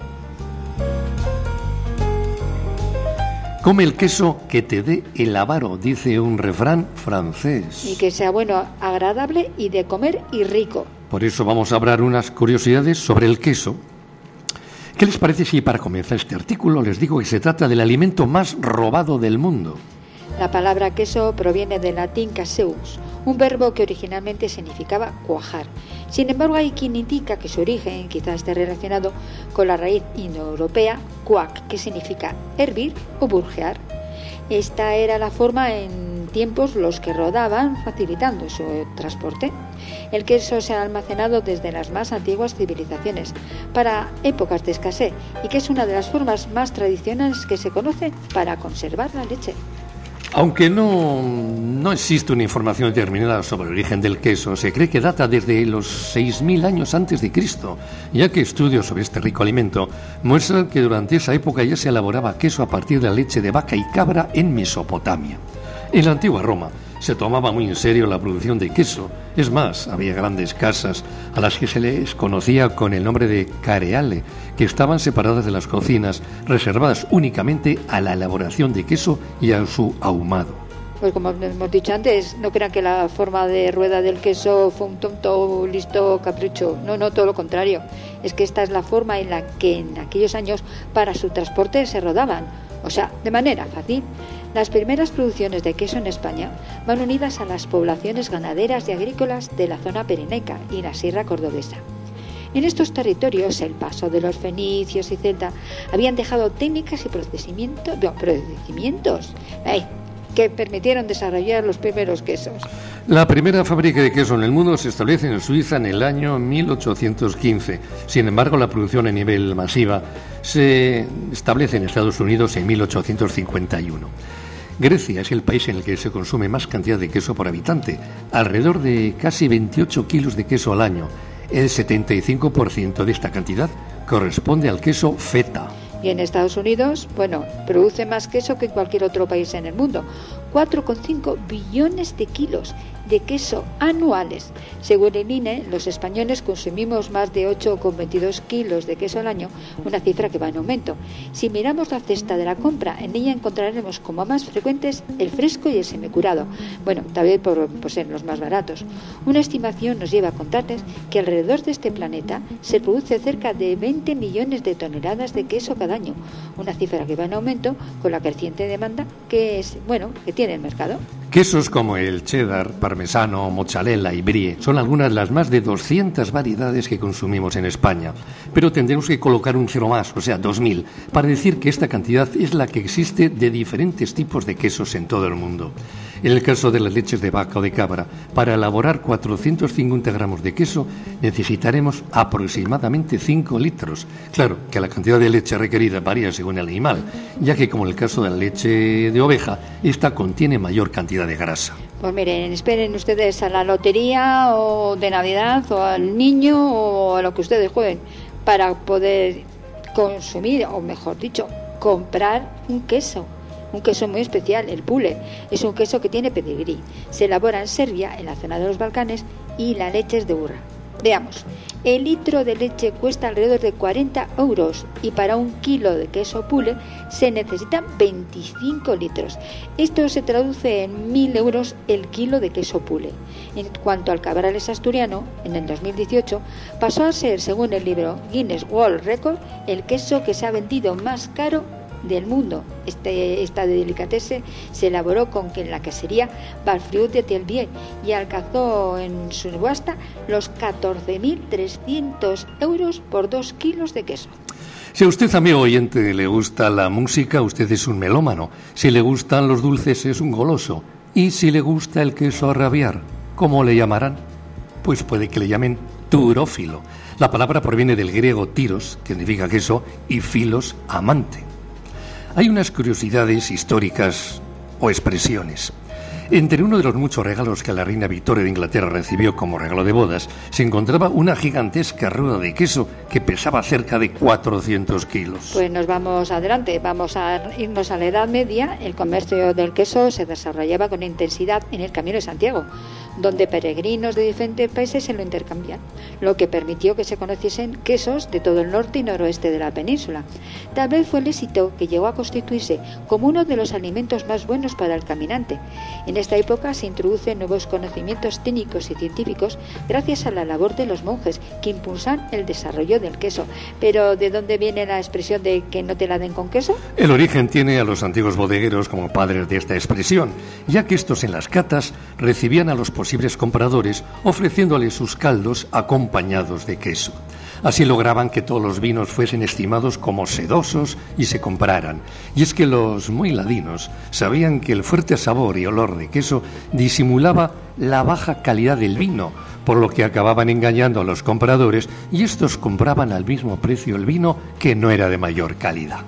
Come el queso que te dé el avaro, dice un refrán francés. Y que sea bueno, agradable y de comer y rico. Por eso vamos a hablar unas curiosidades sobre el queso. ¿Qué les parece si para comenzar este artículo les digo que se trata del alimento más robado del mundo? La palabra queso proviene del latín caseus, un verbo que originalmente significaba cuajar. Sin embargo, hay quien indica que su origen quizás esté relacionado con la raíz indoeuropea cuac, que significa hervir o burjear. Esta era la forma en tiempos los que rodaban, facilitando su transporte. El queso se ha almacenado desde las más antiguas civilizaciones para épocas de escasez y que es una de las formas más tradicionales que se conoce para conservar la leche. Aunque no, no existe una información determinada sobre el origen del queso, se cree que data desde los seis mil años antes de Cristo, ya que estudios sobre este rico alimento muestran que durante esa época ya se elaboraba queso a partir de la leche de vaca y cabra en Mesopotamia. En la antigua Roma se tomaba muy en serio la producción de queso. Es más, había grandes casas a las que se les conocía con el nombre de careale, que estaban separadas de las cocinas, reservadas únicamente a la elaboración de queso y a su ahumado. Pues como hemos dicho antes, no crean que la forma de rueda del queso fue un tonto, listo capricho. No, no, todo lo contrario. Es que esta es la forma en la que en aquellos años para su transporte se rodaban. O sea, de manera fácil. Las primeras producciones de queso en España van unidas a las poblaciones ganaderas y agrícolas de la zona pirenaica y la sierra cordobesa. En estos territorios, el paso de los fenicios y celtas habían dejado técnicas y procedimientos, no, procedimientos ¡ay!, que permitieron desarrollar los primeros quesos. La primera fábrica de queso en el mundo se establece en Suiza en el año mil ochocientos quince. Sin embargo, la producción a nivel masiva se establece en Estados Unidos en mil ochocientos cincuenta y uno. Grecia es el país en el que se consume más cantidad de queso por habitante, alrededor de casi veintiocho kilos de queso al año. El setenta y cinco por ciento de esta cantidad corresponde al queso feta. Y en Estados Unidos, bueno, produce más queso que en cualquier otro país en el mundo. cuatro coma cinco billones de kilos de queso anuales. Según el I N E, los españoles consumimos más de ocho coma veintidós kilos de queso al año, una cifra que va en aumento. Si miramos la cesta de la compra, en ella encontraremos como más frecuentes el fresco y el semicurado. Bueno, también por, por ser los más baratos. Una estimación nos lleva a contarles que alrededor de este planeta se produce cerca de veinte millones de toneladas de queso cada año, una cifra que va en aumento con la creciente demanda que es, bueno, que tiene el mercado. Quesos como el cheddar, parmesano, mozzarella y brie son algunas de las más de doscientas variedades que consumimos en España. Pero tendremos que colocar un cero más, o sea, dos mil, para decir que esta cantidad es la que existe de diferentes tipos de quesos en todo el mundo. En el caso de las leches de vaca o de cabra, para elaborar cuatrocientos cincuenta gramos de queso necesitaremos aproximadamente cinco litros. Claro que la cantidad de leche requerida varía según el animal, ya que como en el caso de la leche de oveja, esta contiene mayor cantidad de grasa. Pues miren, esperen ustedes a la lotería o de Navidad o al niño o a lo que ustedes jueguen para poder consumir, o mejor dicho, comprar un queso. Un queso muy especial, el pule. Es un queso que tiene pedigrí. Se elabora en Serbia, en la zona de los Balcanes, y la leche es de burra. Veamos, el litro de leche cuesta alrededor de cuarenta euros y para un kilo de queso pule se necesitan veinticinco litros. Esto se traduce en mil euros el kilo de queso pule. En cuanto al cabrales asturiano, en el dos mil dieciocho pasó a ser, según el libro Guinness World Record, el queso que se ha vendido más caro del mundo. Este, esta delicatese se elaboró con que en la quesería Barfriut de Telvier y alcanzó en su subasta los catorce mil trescientos euros por dos kilos de queso. Si a usted, amigo oyente, le gusta la música, usted es un melómano. Si le gustan los dulces, es un goloso. Y si le gusta el queso a rabiar, ¿cómo le llamarán? Pues puede que le llamen turófilo. La palabra proviene del griego tiros, que significa queso, y filos, amante. Hay unas curiosidades históricas o expresiones. Entre uno de los muchos regalos que la reina Victoria de Inglaterra recibió como regalo de bodas, se encontraba una gigantesca rueda de queso que pesaba cerca de cuatrocientos kilos. Pues nos vamos adelante, vamos a irnos a la Edad Media. El comercio del queso se desarrollaba con intensidad en el Camino de Santiago, donde peregrinos de diferentes países se lo intercambian, lo que permitió que se conociesen quesos de todo el norte y noroeste de la península. Tal vez fue el éxito que llegó a constituirse como uno de los alimentos más buenos para el caminante. En esta época se introducen nuevos conocimientos técnicos y científicos gracias a la labor de los monjes que impulsan el desarrollo del queso. Pero ¿de dónde viene la expresión de que no te la den con queso? El origen tiene a los antiguos bodegueros como padres de esta expresión, ya que estos en las catas recibían a los posibles compradores ofreciéndoles sus caldos acompañados de queso. Así lograban que todos los vinos fuesen estimados como sedosos y se compraran. Y es que los muy ladinos sabían que el fuerte sabor y olor de queso disimulaba la baja calidad del vino, por lo que acababan engañando a los compradores y estos compraban al mismo precio el vino que no era de mayor calidad.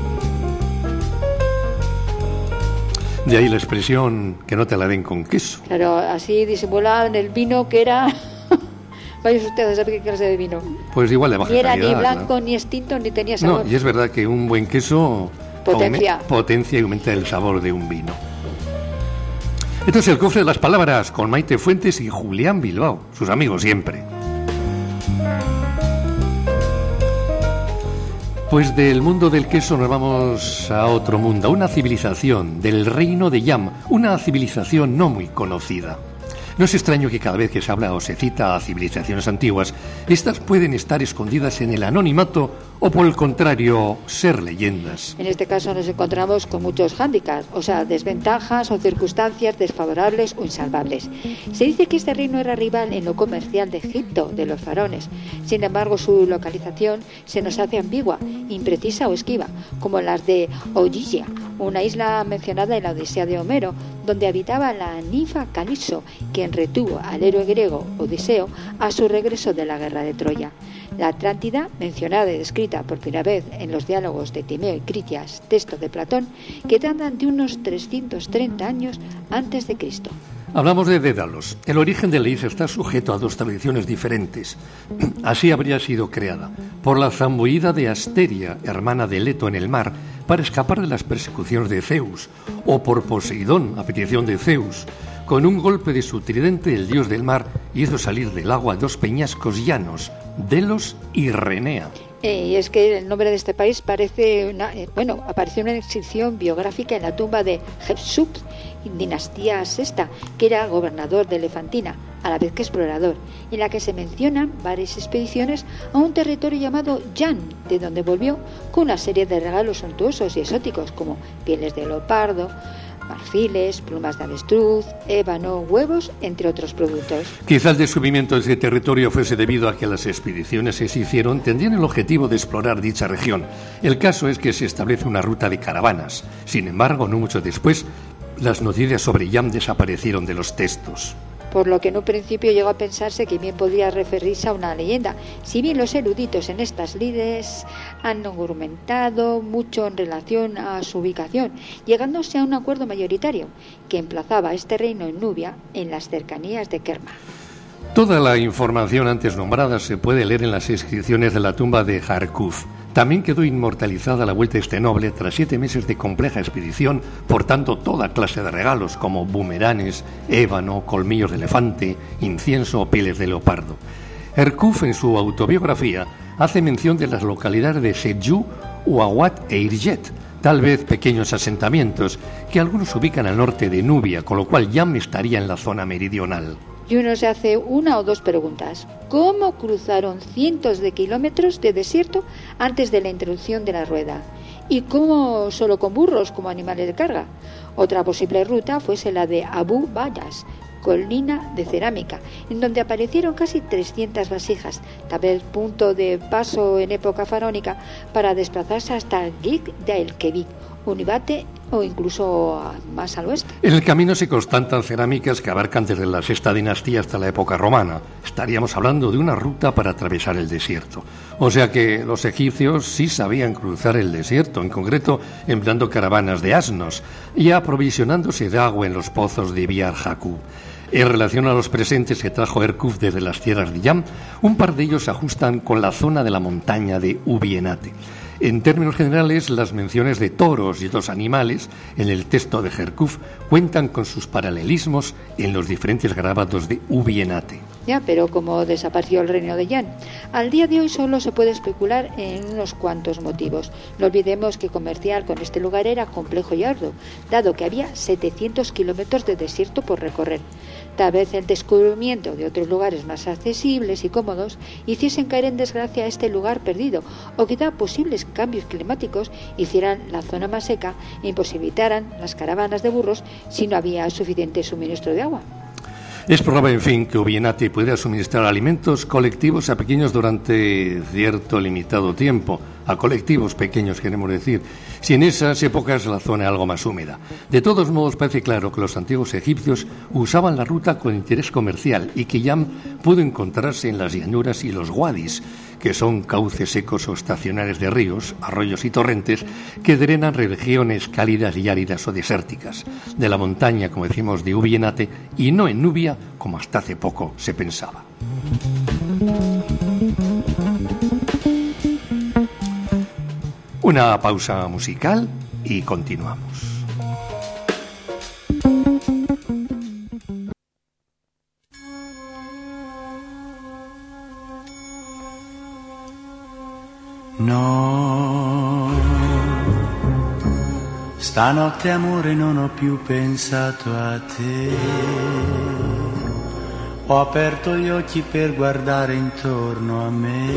De ahí la expresión que no te la den con queso. Claro, así disimulaban el vino que era... Vaya ustedes a saber qué clase de vino. Pues igual de baja Ni era calidad, ni blanco, claro. ni extinto, ni tenía sabor. No, y es verdad que un buen queso Potencia. aume- potencia y aumenta el sabor de un vino. Entonces el cofre de las palabras con Maite Fuentes y Julián Bilbao, sus amigos siempre. Pues del mundo del queso nos vamos a otro mundo, a una civilización del reino de Yam, una civilización no muy conocida. No es extraño que cada vez que se habla o se cita a civilizaciones antiguas, estas pueden estar escondidas en el anonimato o, por el contrario, ser leyendas. En este caso nos encontramos con muchos hándicaps, o sea, desventajas o circunstancias desfavorables o insalvables. Se dice que este reino era rival en lo comercial de Egipto, de los faraones. Sin embargo, su localización se nos hace ambigua, imprecisa o esquiva, como las de Ogygia, una isla mencionada en la Odisea de Homero, donde habitaba la ninfa Caliso, quien retuvo al héroe griego Odiseo a su regreso de la guerra de Troya. La Atlántida, mencionada y descrita por primera vez en los diálogos de Timeo y Critias, texto de Platón, que datan de unos trescientos treinta años antes de Cristo. Hablamos de Dédalos. El origen de la isla está sujeto a dos tradiciones diferentes. Así habría sido creada por la zambullida de Asteria, hermana de Leto en el mar, para escapar de las persecuciones de Zeus, o por Poseidón, a petición de Zeus. Con un golpe de su tridente, el dios del mar hizo salir del agua dos peñascos llanos, Delos y Renea. Eh, y es que el nombre de este país parece una, eh, bueno, apareció una inscripción biográfica en la tumba de Hatshepsut, dinastía sexta, que era gobernador de Elefantina, a la vez que explorador, en la que se mencionan varias expediciones a un territorio llamado Yan, de donde volvió con una serie de regalos suntuosos y exóticos como pieles de leopardo, marfiles, plumas de avestruz, ébano, huevos, entre otros productos. Quizá el descubrimiento de ese territorio fuese debido a que las expediciones que se hicieron tendrían el objetivo de explorar dicha región. El caso es que se establece una ruta de caravanas. Sin embargo, no mucho después, las noticias sobre Yam desaparecieron de los textos. Por lo que en un principio llegó a pensarse que bien podría referirse a una leyenda, si bien los eruditos en estas lides han argumentado mucho en relación a su ubicación, llegándose a un acuerdo mayoritario que emplazaba a este reino en Nubia, en las cercanías de Kerma. Toda la información antes nombrada se puede leer en las inscripciones de la tumba de Harkuf. También quedó inmortalizada la vuelta a este noble tras siete meses de compleja expedición, portando toda clase de regalos como bumeranes, ébano, colmillos de elefante, incienso o pieles de leopardo. Harkuf, en su autobiografía, hace mención de las localidades de Sedju, Uawat e Irjet, tal vez pequeños asentamientos que algunos ubican al norte de Nubia, con lo cual Yam estaría en la zona meridional. Y uno se hace una o dos preguntas. ¿Cómo cruzaron cientos de kilómetros de desierto antes de la introducción de la rueda? y cómo solo con burros como animales de carga. Otra posible ruta fuese la de Abu Bayas, colina de cerámica, en donde aparecieron casi trescientas vasijas, tal vez punto de paso en época faraónica para desplazarse hasta Gig de el-Kebir, Unibate o incluso más al oeste. En el camino se constatan cerámicas que abarcan desde la sexta dinastía hasta la época romana. Estaríamos hablando de una ruta para atravesar el desierto. O sea que los egipcios sí sabían cruzar el desierto, en concreto empleando caravanas de asnos y aprovisionándose de agua en los pozos de Biar Jacú. En relación a los presentes que trajo Herkuf desde las tierras de Yam, un par de ellos se ajustan con la zona de la montaña de Ubienate. En términos generales, las menciones de toros y otros animales en el texto de Herkuf cuentan con sus paralelismos en los diferentes grabados de Ubienate. Ya, pero como desapareció el reino de Yan, al día de hoy solo se puede especular en unos cuantos motivos. No olvidemos que comerciar con este lugar era complejo y arduo, dado que había setecientos kilómetros de desierto por recorrer. Tal vez el descubrimiento de otros lugares más accesibles y cómodos hiciesen caer en desgracia a este lugar perdido, o quizá posibles cambios climáticos hicieran la zona más seca e imposibilitaran las caravanas de burros si no había suficiente suministro de agua. Es probable, en fin, que Ubienate pudiera suministrar alimentos colectivos a pequeños durante cierto limitado tiempo, a colectivos pequeños queremos decir, si en esas épocas la zona es algo más húmeda. De todos modos, parece claro que los antiguos egipcios usaban la ruta con interés comercial y que Yam pudo encontrarse en las llanuras y los wadis, que son cauces secos o estacionales de ríos, arroyos y torrentes que drenan regiones cálidas y áridas o desérticas, de la montaña, como decimos, de Ubienate, y no en Nubia, como hasta hace poco se pensaba. Una pausa musical y continuamos. No, stanotte amore non ho più pensato a te. Ho aperto gli occhi per guardare intorno a me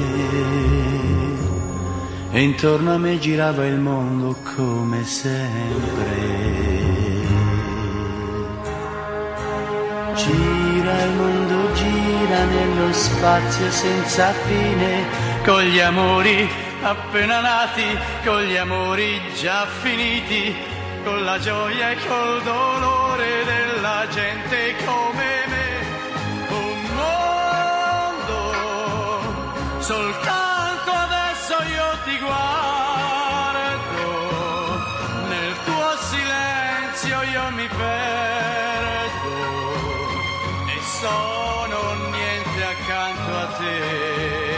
e intorno a me girava il mondo come sempre. Gira il mondo, gira nello spazio senza fine, con gli amori appena nati, con gli amori già finiti, con la gioia e col dolore della gente come me. Un mondo, soltanto adesso io ti guardo, nel tuo silenzio io mi perdo e sono niente accanto a te.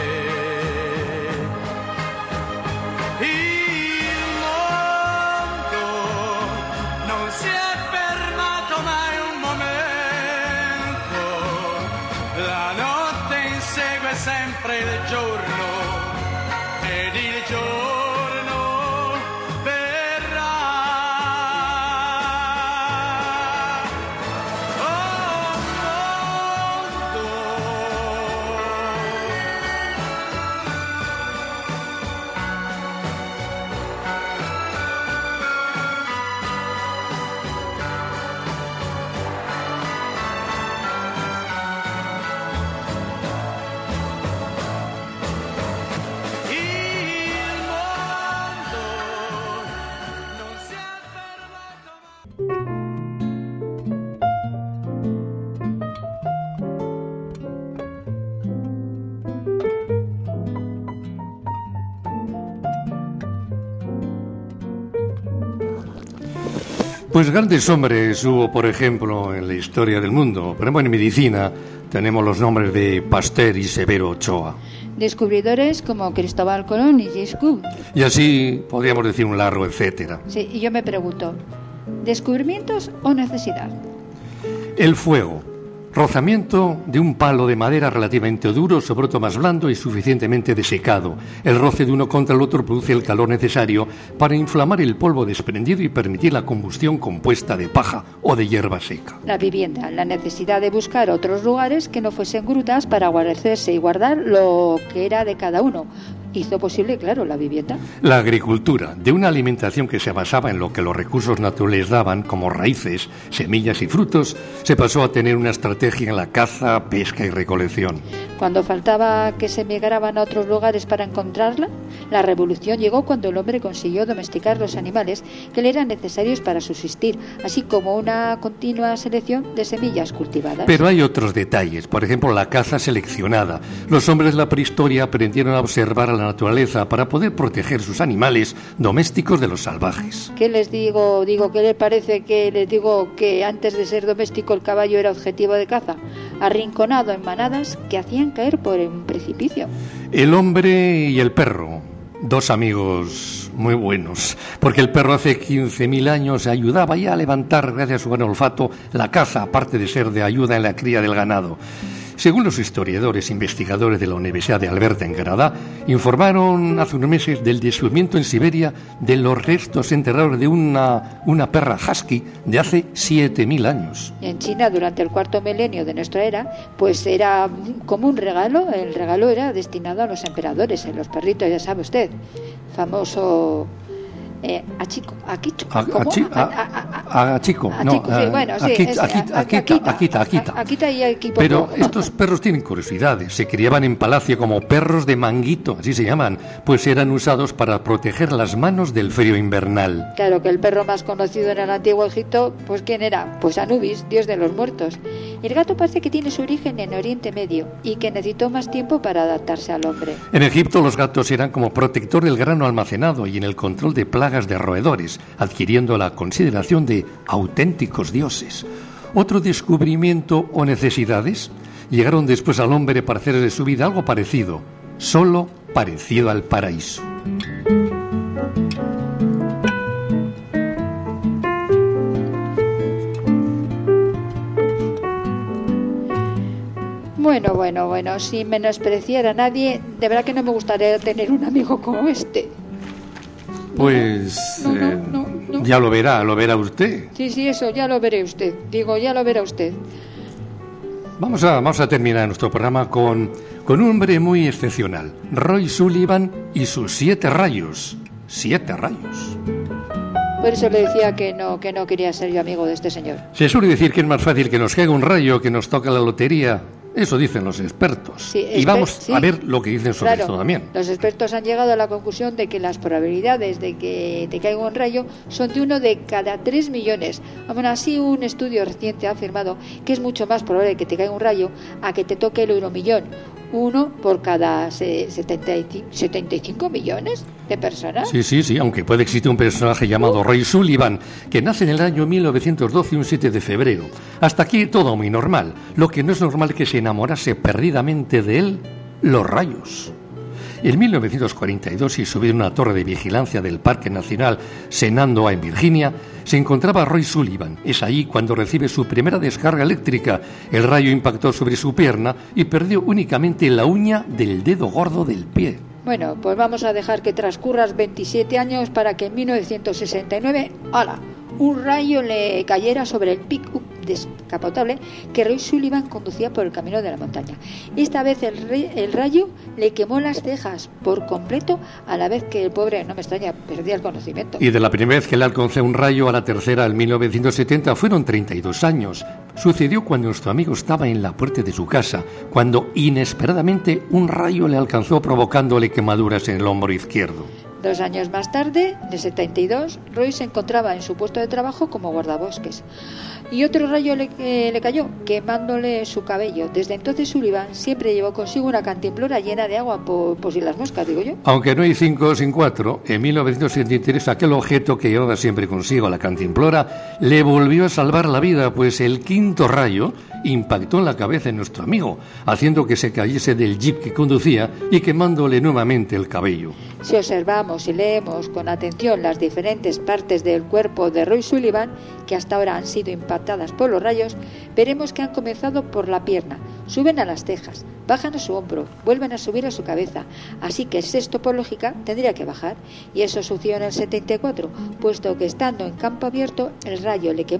Sempre il giorno ed il giorno verrà. Oh mondo, Pues grandes hombres hubo, por ejemplo, en la historia del mundo. Por ejemplo, en medicina tenemos los nombres de Pasteur y Severo Ochoa. Descubridores como Cristóbal Colón y James Cook. Y así podríamos decir un largo etcétera. Sí, y yo me pregunto, ¿descubrimientos o necesidad? El fuego. Rozamiento de un palo de madera relativamente duro sobre otro más blando y suficientemente desecado. El roce de uno contra el otro produce el calor necesario para inflamar el polvo desprendido y permitir la combustión compuesta de paja o de hierba seca. La vivienda, la necesidad de buscar otros lugares que no fuesen grutas para guarecerse y guardar lo que era de cada uno. hizo posible, claro, la vivienda. La agricultura, de una alimentación que se basaba en lo que los recursos naturales daban, como raíces, semillas y frutos, se pasó a tener una estrategia en la caza, pesca y recolección. Cuando faltaba que se migraban a otros lugares para encontrarla, la revolución llegó cuando el hombre consiguió domesticar los animales que le eran necesarios para subsistir, así como una continua selección de semillas cultivadas. Pero hay otros detalles, por ejemplo, la caza seleccionada. Los hombres de la prehistoria aprendieron a observar a la naturaleza para poder proteger sus animales domésticos de los salvajes. ¿Qué les digo? Digo, ¿qué les parece que les digo que antes de ser doméstico el caballo era objetivo de caza? Arrinconado en manadas que hacían caer por un precipicio. El hombre y el perro, dos amigos muy buenos, porque el perro hace quince mil años ayudaba ya a levantar, gracias a su buen olfato, la caza, aparte de ser de ayuda en la cría del ganado. Según los historiadores investigadores de la Universidad de Alberta en Canadá, informaron hace unos meses del descubrimiento en Siberia de los restos enterrados de una, una perra husky de hace siete mil años. En China, durante el cuarto milenio de nuestra era, pues era como un regalo, el regalo era destinado a los emperadores, en los perritos, ya sabe usted, famoso... Eh, a chico, a Kicho, a, a, chi, a, a, a chico, a no, chico, sí, bueno, sí, Akita, Akita, Akita, Akita, Akita. Akita y equipo. Pero estos perros tienen curiosidades. Se criaban en palacio como perros de manguito, así se llaman, pues eran usados para proteger las manos del frío invernal. Claro que el perro más conocido en el antiguo Egipto, pues ¿quién era? Pues Anubis, dios de los muertos. El gato parece que tiene su origen en Oriente Medio y que necesitó más tiempo para adaptarse al hombre. En Egipto los gatos eran como protector del grano almacenado y en el control de plagas de roedores, adquiriendo la consideración de auténticos dioses. Otro descubrimiento o necesidades llegaron después al hombre para hacer de su vida algo parecido, solo parecido al paraíso. Bueno, bueno, bueno, sin menospreciar a nadie, de verdad que no me gustaría tener un amigo como este. Pues no, no, eh, no, no. ya lo verá, lo verá usted. Sí, sí, eso, ya lo veré usted. Digo, ya lo verá usted. Vamos a, vamos a terminar nuestro programa con, con un hombre muy excepcional, Roy Sullivan y sus siete rayos. Siete rayos. Por eso le decía que no, que no quería ser yo amigo de este señor. Se suele decir que es más fácil que nos caiga un rayo que nos toque la lotería. Eso dicen los expertos. Sí, y vamos sí. a ver lo que dicen sobre claro, esto también. Los expertos han llegado a la conclusión de que las probabilidades de que te caiga un rayo son de uno de cada tres millones. Aún así, un estudio reciente ha afirmado que es mucho más probable que te caiga un rayo a que te toque el euromillón. Uno por cada setenta y cinco millones de personas. Sí, sí, sí, aunque puede existir un personaje llamado Roy Sullivan, que nace en el año mil novecientos doce, un siete de febrero. Hasta aquí todo muy normal. Lo que no es normal es que se enamorase perdidamente de él, los rayos. En mil novecientos cuarenta y dos, y subido en una torre de vigilancia del Parque Nacional Shenandoah en Virginia, se encontraba Roy Sullivan. Es allí cuando recibe su primera descarga eléctrica. El rayo impactó sobre su pierna y perdió únicamente la uña del dedo gordo del pie. Bueno, pues vamos a dejar que transcurras veintisiete años para que en mil novecientos sesenta y nueve, ¡hala!, un rayo le cayera sobre el pick-up descapotable que Roy Sullivan conducía por el camino de la montaña. Esta vez el, rey, el rayo le quemó las cejas por completo, a la vez que el pobre, no me extraña, perdía el conocimiento. Y de la primera vez que le alcanzó un rayo a la tercera, en mil novecientos setenta, fueron treinta y dos años. Sucedió cuando nuestro amigo estaba en la puerta de su casa, cuando inesperadamente un rayo le alcanzó provocándole quemaduras en el hombro izquierdo. Dos años más tarde, en el setenta y dos, Roy se encontraba en su puesto de trabajo como guardabosques. Y otro rayo le, eh, le cayó, quemándole su cabello. Desde entonces Sullivan siempre llevó consigo una cantimplora llena de agua por, por si las moscas, digo yo. Aunque no hay cinco sin cuatro, en mil novecientos setenta y tres aquel objeto que llevaba siempre consigo, la cantimplora, le volvió a salvar la vida, pues el quinto rayo impactó en la cabeza de nuestro amigo, haciendo que se cayese del jeep que conducía y quemándole nuevamente el cabello. Si observamos y leemos con atención las diferentes partes del cuerpo de Roy Sullivan, que hasta ahora han sido impactadas por los rayos, veremos que han comenzado por la pierna, suben a las cejas, bajan a su hombro, vuelven a subir a su cabeza, así que el sexto por lógica tendría que bajar, y eso sucedió en el setenta y cuatro, puesto que estando en campo abierto el rayo le quemó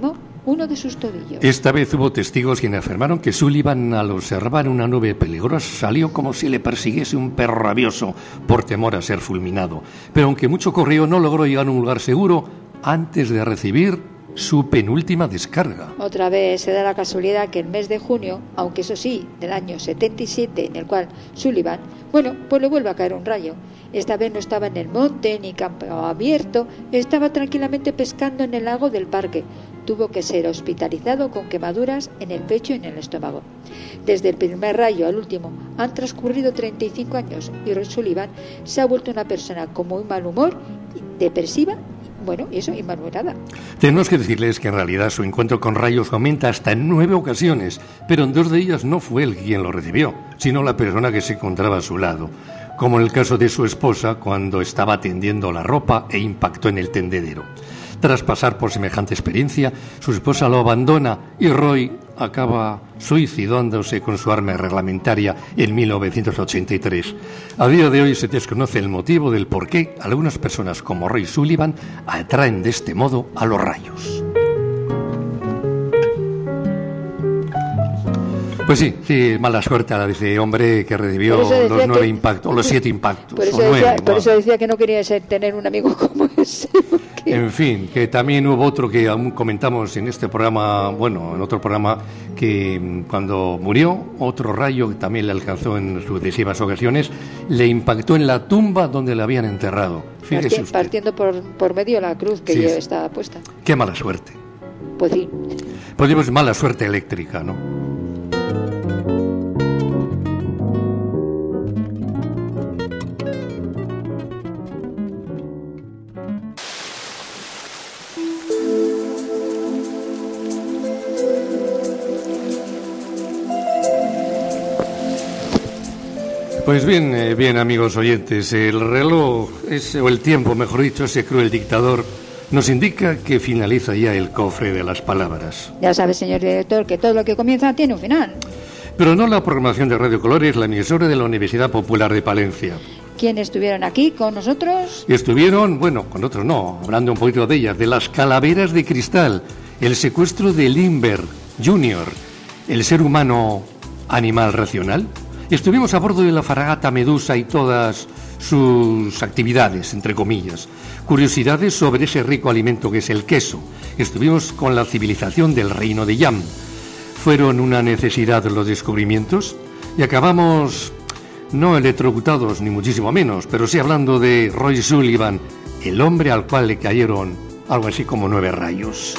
uno de sus tobillos. Esta vez hubo testigos quienes afirmaron que Sullivan, al observar una nube peligrosa, salió como si le persiguiese un perro rabioso por temor a ser fulminado. Pero aunque mucho corrió, no logró llegar a un lugar seguro antes de recibir su penúltima descarga. Otra vez se da la casualidad que el mes de junio, aunque eso sí, del año setenta y siete, en el cual Sullivan, bueno, pues le vuelve a caer un rayo. Esta vez no estaba en el monte ni campo abierto, estaba tranquilamente pescando en el lago del parque. Tuvo que ser hospitalizado con quemaduras en el pecho y en el estómago. Desde el primer rayo al último han transcurrido treinta y cinco años y Roy Sullivan se ha vuelto una persona con muy mal humor, depresiva, bueno, y eso, y malhumorada. Tenemos que decirles que en realidad su encuentro con rayos aumenta hasta en nueve ocasiones, pero en dos de ellas no fue él quien lo recibió, sino la persona que se encontraba a su lado, como en el caso de su esposa cuando estaba tendiendo la ropa e impactó en el tendedero. Tras pasar por semejante experiencia, su esposa lo abandona y Roy acaba suicidándose con su arma reglamentaria en mil novecientos ochenta y tres. A día de hoy se desconoce el motivo del por qué algunas personas como Roy Sullivan atraen de este modo a los rayos. Pues sí, sí, mala suerte a ese hombre que recibió los nueve que, impactos, o los siete impactos. Por eso, o nueve, decía, por bueno. eso decía que no quería ser, tener un amigo como ese. Porque... En fin, que también hubo otro que aún comentamos en este programa, bueno, en otro programa, que cuando murió, otro rayo que también le alcanzó en sucesivas ocasiones, le impactó en la tumba donde le habían enterrado. Fíjese Parti- usted. Partiendo por, por medio la cruz que Sí, ya sí. está puesta. Qué mala suerte. Pues sí. Pues digamos, mala suerte eléctrica, ¿no? Pues bien, eh, bien amigos oyentes, el reloj, ese, o el tiempo, mejor dicho, ese cruel dictador, nos indica que finaliza ya el cofre de las palabras. Ya sabe, señor director, que todo lo que comienza tiene un final. Pero no la programación de Radio Colores, la emisora de la Universidad Popular de Palencia. ¿Quiénes estuvieron aquí con nosotros? Y estuvieron, bueno, con otros no, hablando un poquito de ellas, de las calaveras de cristal, el secuestro de Lindbergh junior, el ser humano animal racional. Estuvimos a bordo de la fragata Medusa y todas sus actividades, entre comillas. Curiosidades sobre ese rico alimento que es el queso. Estuvimos con la civilización del reino de Yam. Fueron una necesidad los descubrimientos y acabamos no electrocutados ni muchísimo menos, pero sí hablando de Roy Sullivan, el hombre al cual le cayeron algo así como nueve rayos.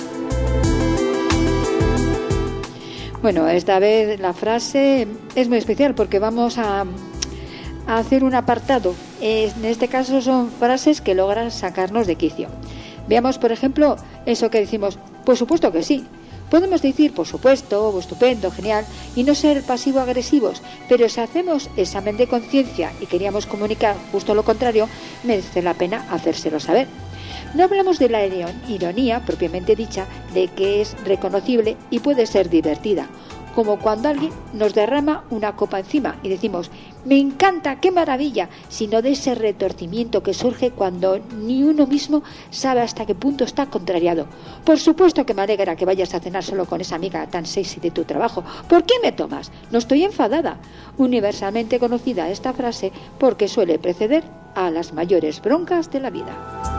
Bueno, esta vez la frase es muy especial porque vamos a, a hacer un apartado. En este caso son frases que logran sacarnos de quicio. Veamos, por ejemplo, eso que decimos, por supuesto que sí. Podemos decir, por supuesto, o estupendo, genial, y no ser pasivo-agresivos, pero si hacemos examen de conciencia y queríamos comunicar justo lo contrario, merece la pena hacérselo saber. No hablamos de la ironía propiamente dicha, de que es reconocible y puede ser divertida, como cuando alguien nos derrama una copa encima y decimos «me encanta, qué maravilla», sino de ese retorcimiento que surge cuando ni uno mismo sabe hasta qué punto está contrariado. Por supuesto que me alegra que vayas a cenar solo con esa amiga tan sexy de tu trabajo. ¿Por qué me tomas? No estoy enfadada. Universalmente conocida esta frase porque suele preceder a las mayores broncas de la vida.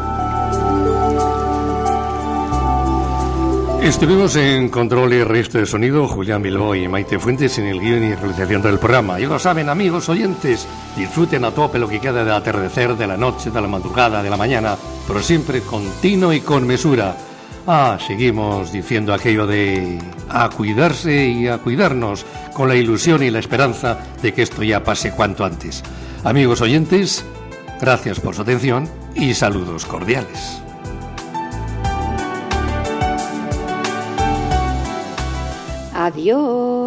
Estuvimos en control y resto de sonido Julián Bilbao y Maite Fuentes en el guión y realización del programa. Ya lo saben, amigos oyentes, disfruten a tope lo que queda del atardecer, de la noche, de la madrugada, de la mañana, pero siempre con tino y con mesura. Ah, seguimos diciendo aquello de a cuidarse y a cuidarnos, con la ilusión y la esperanza de que esto ya pase cuanto antes. Amigos oyentes, gracias por su atención y saludos cordiales. Adiós.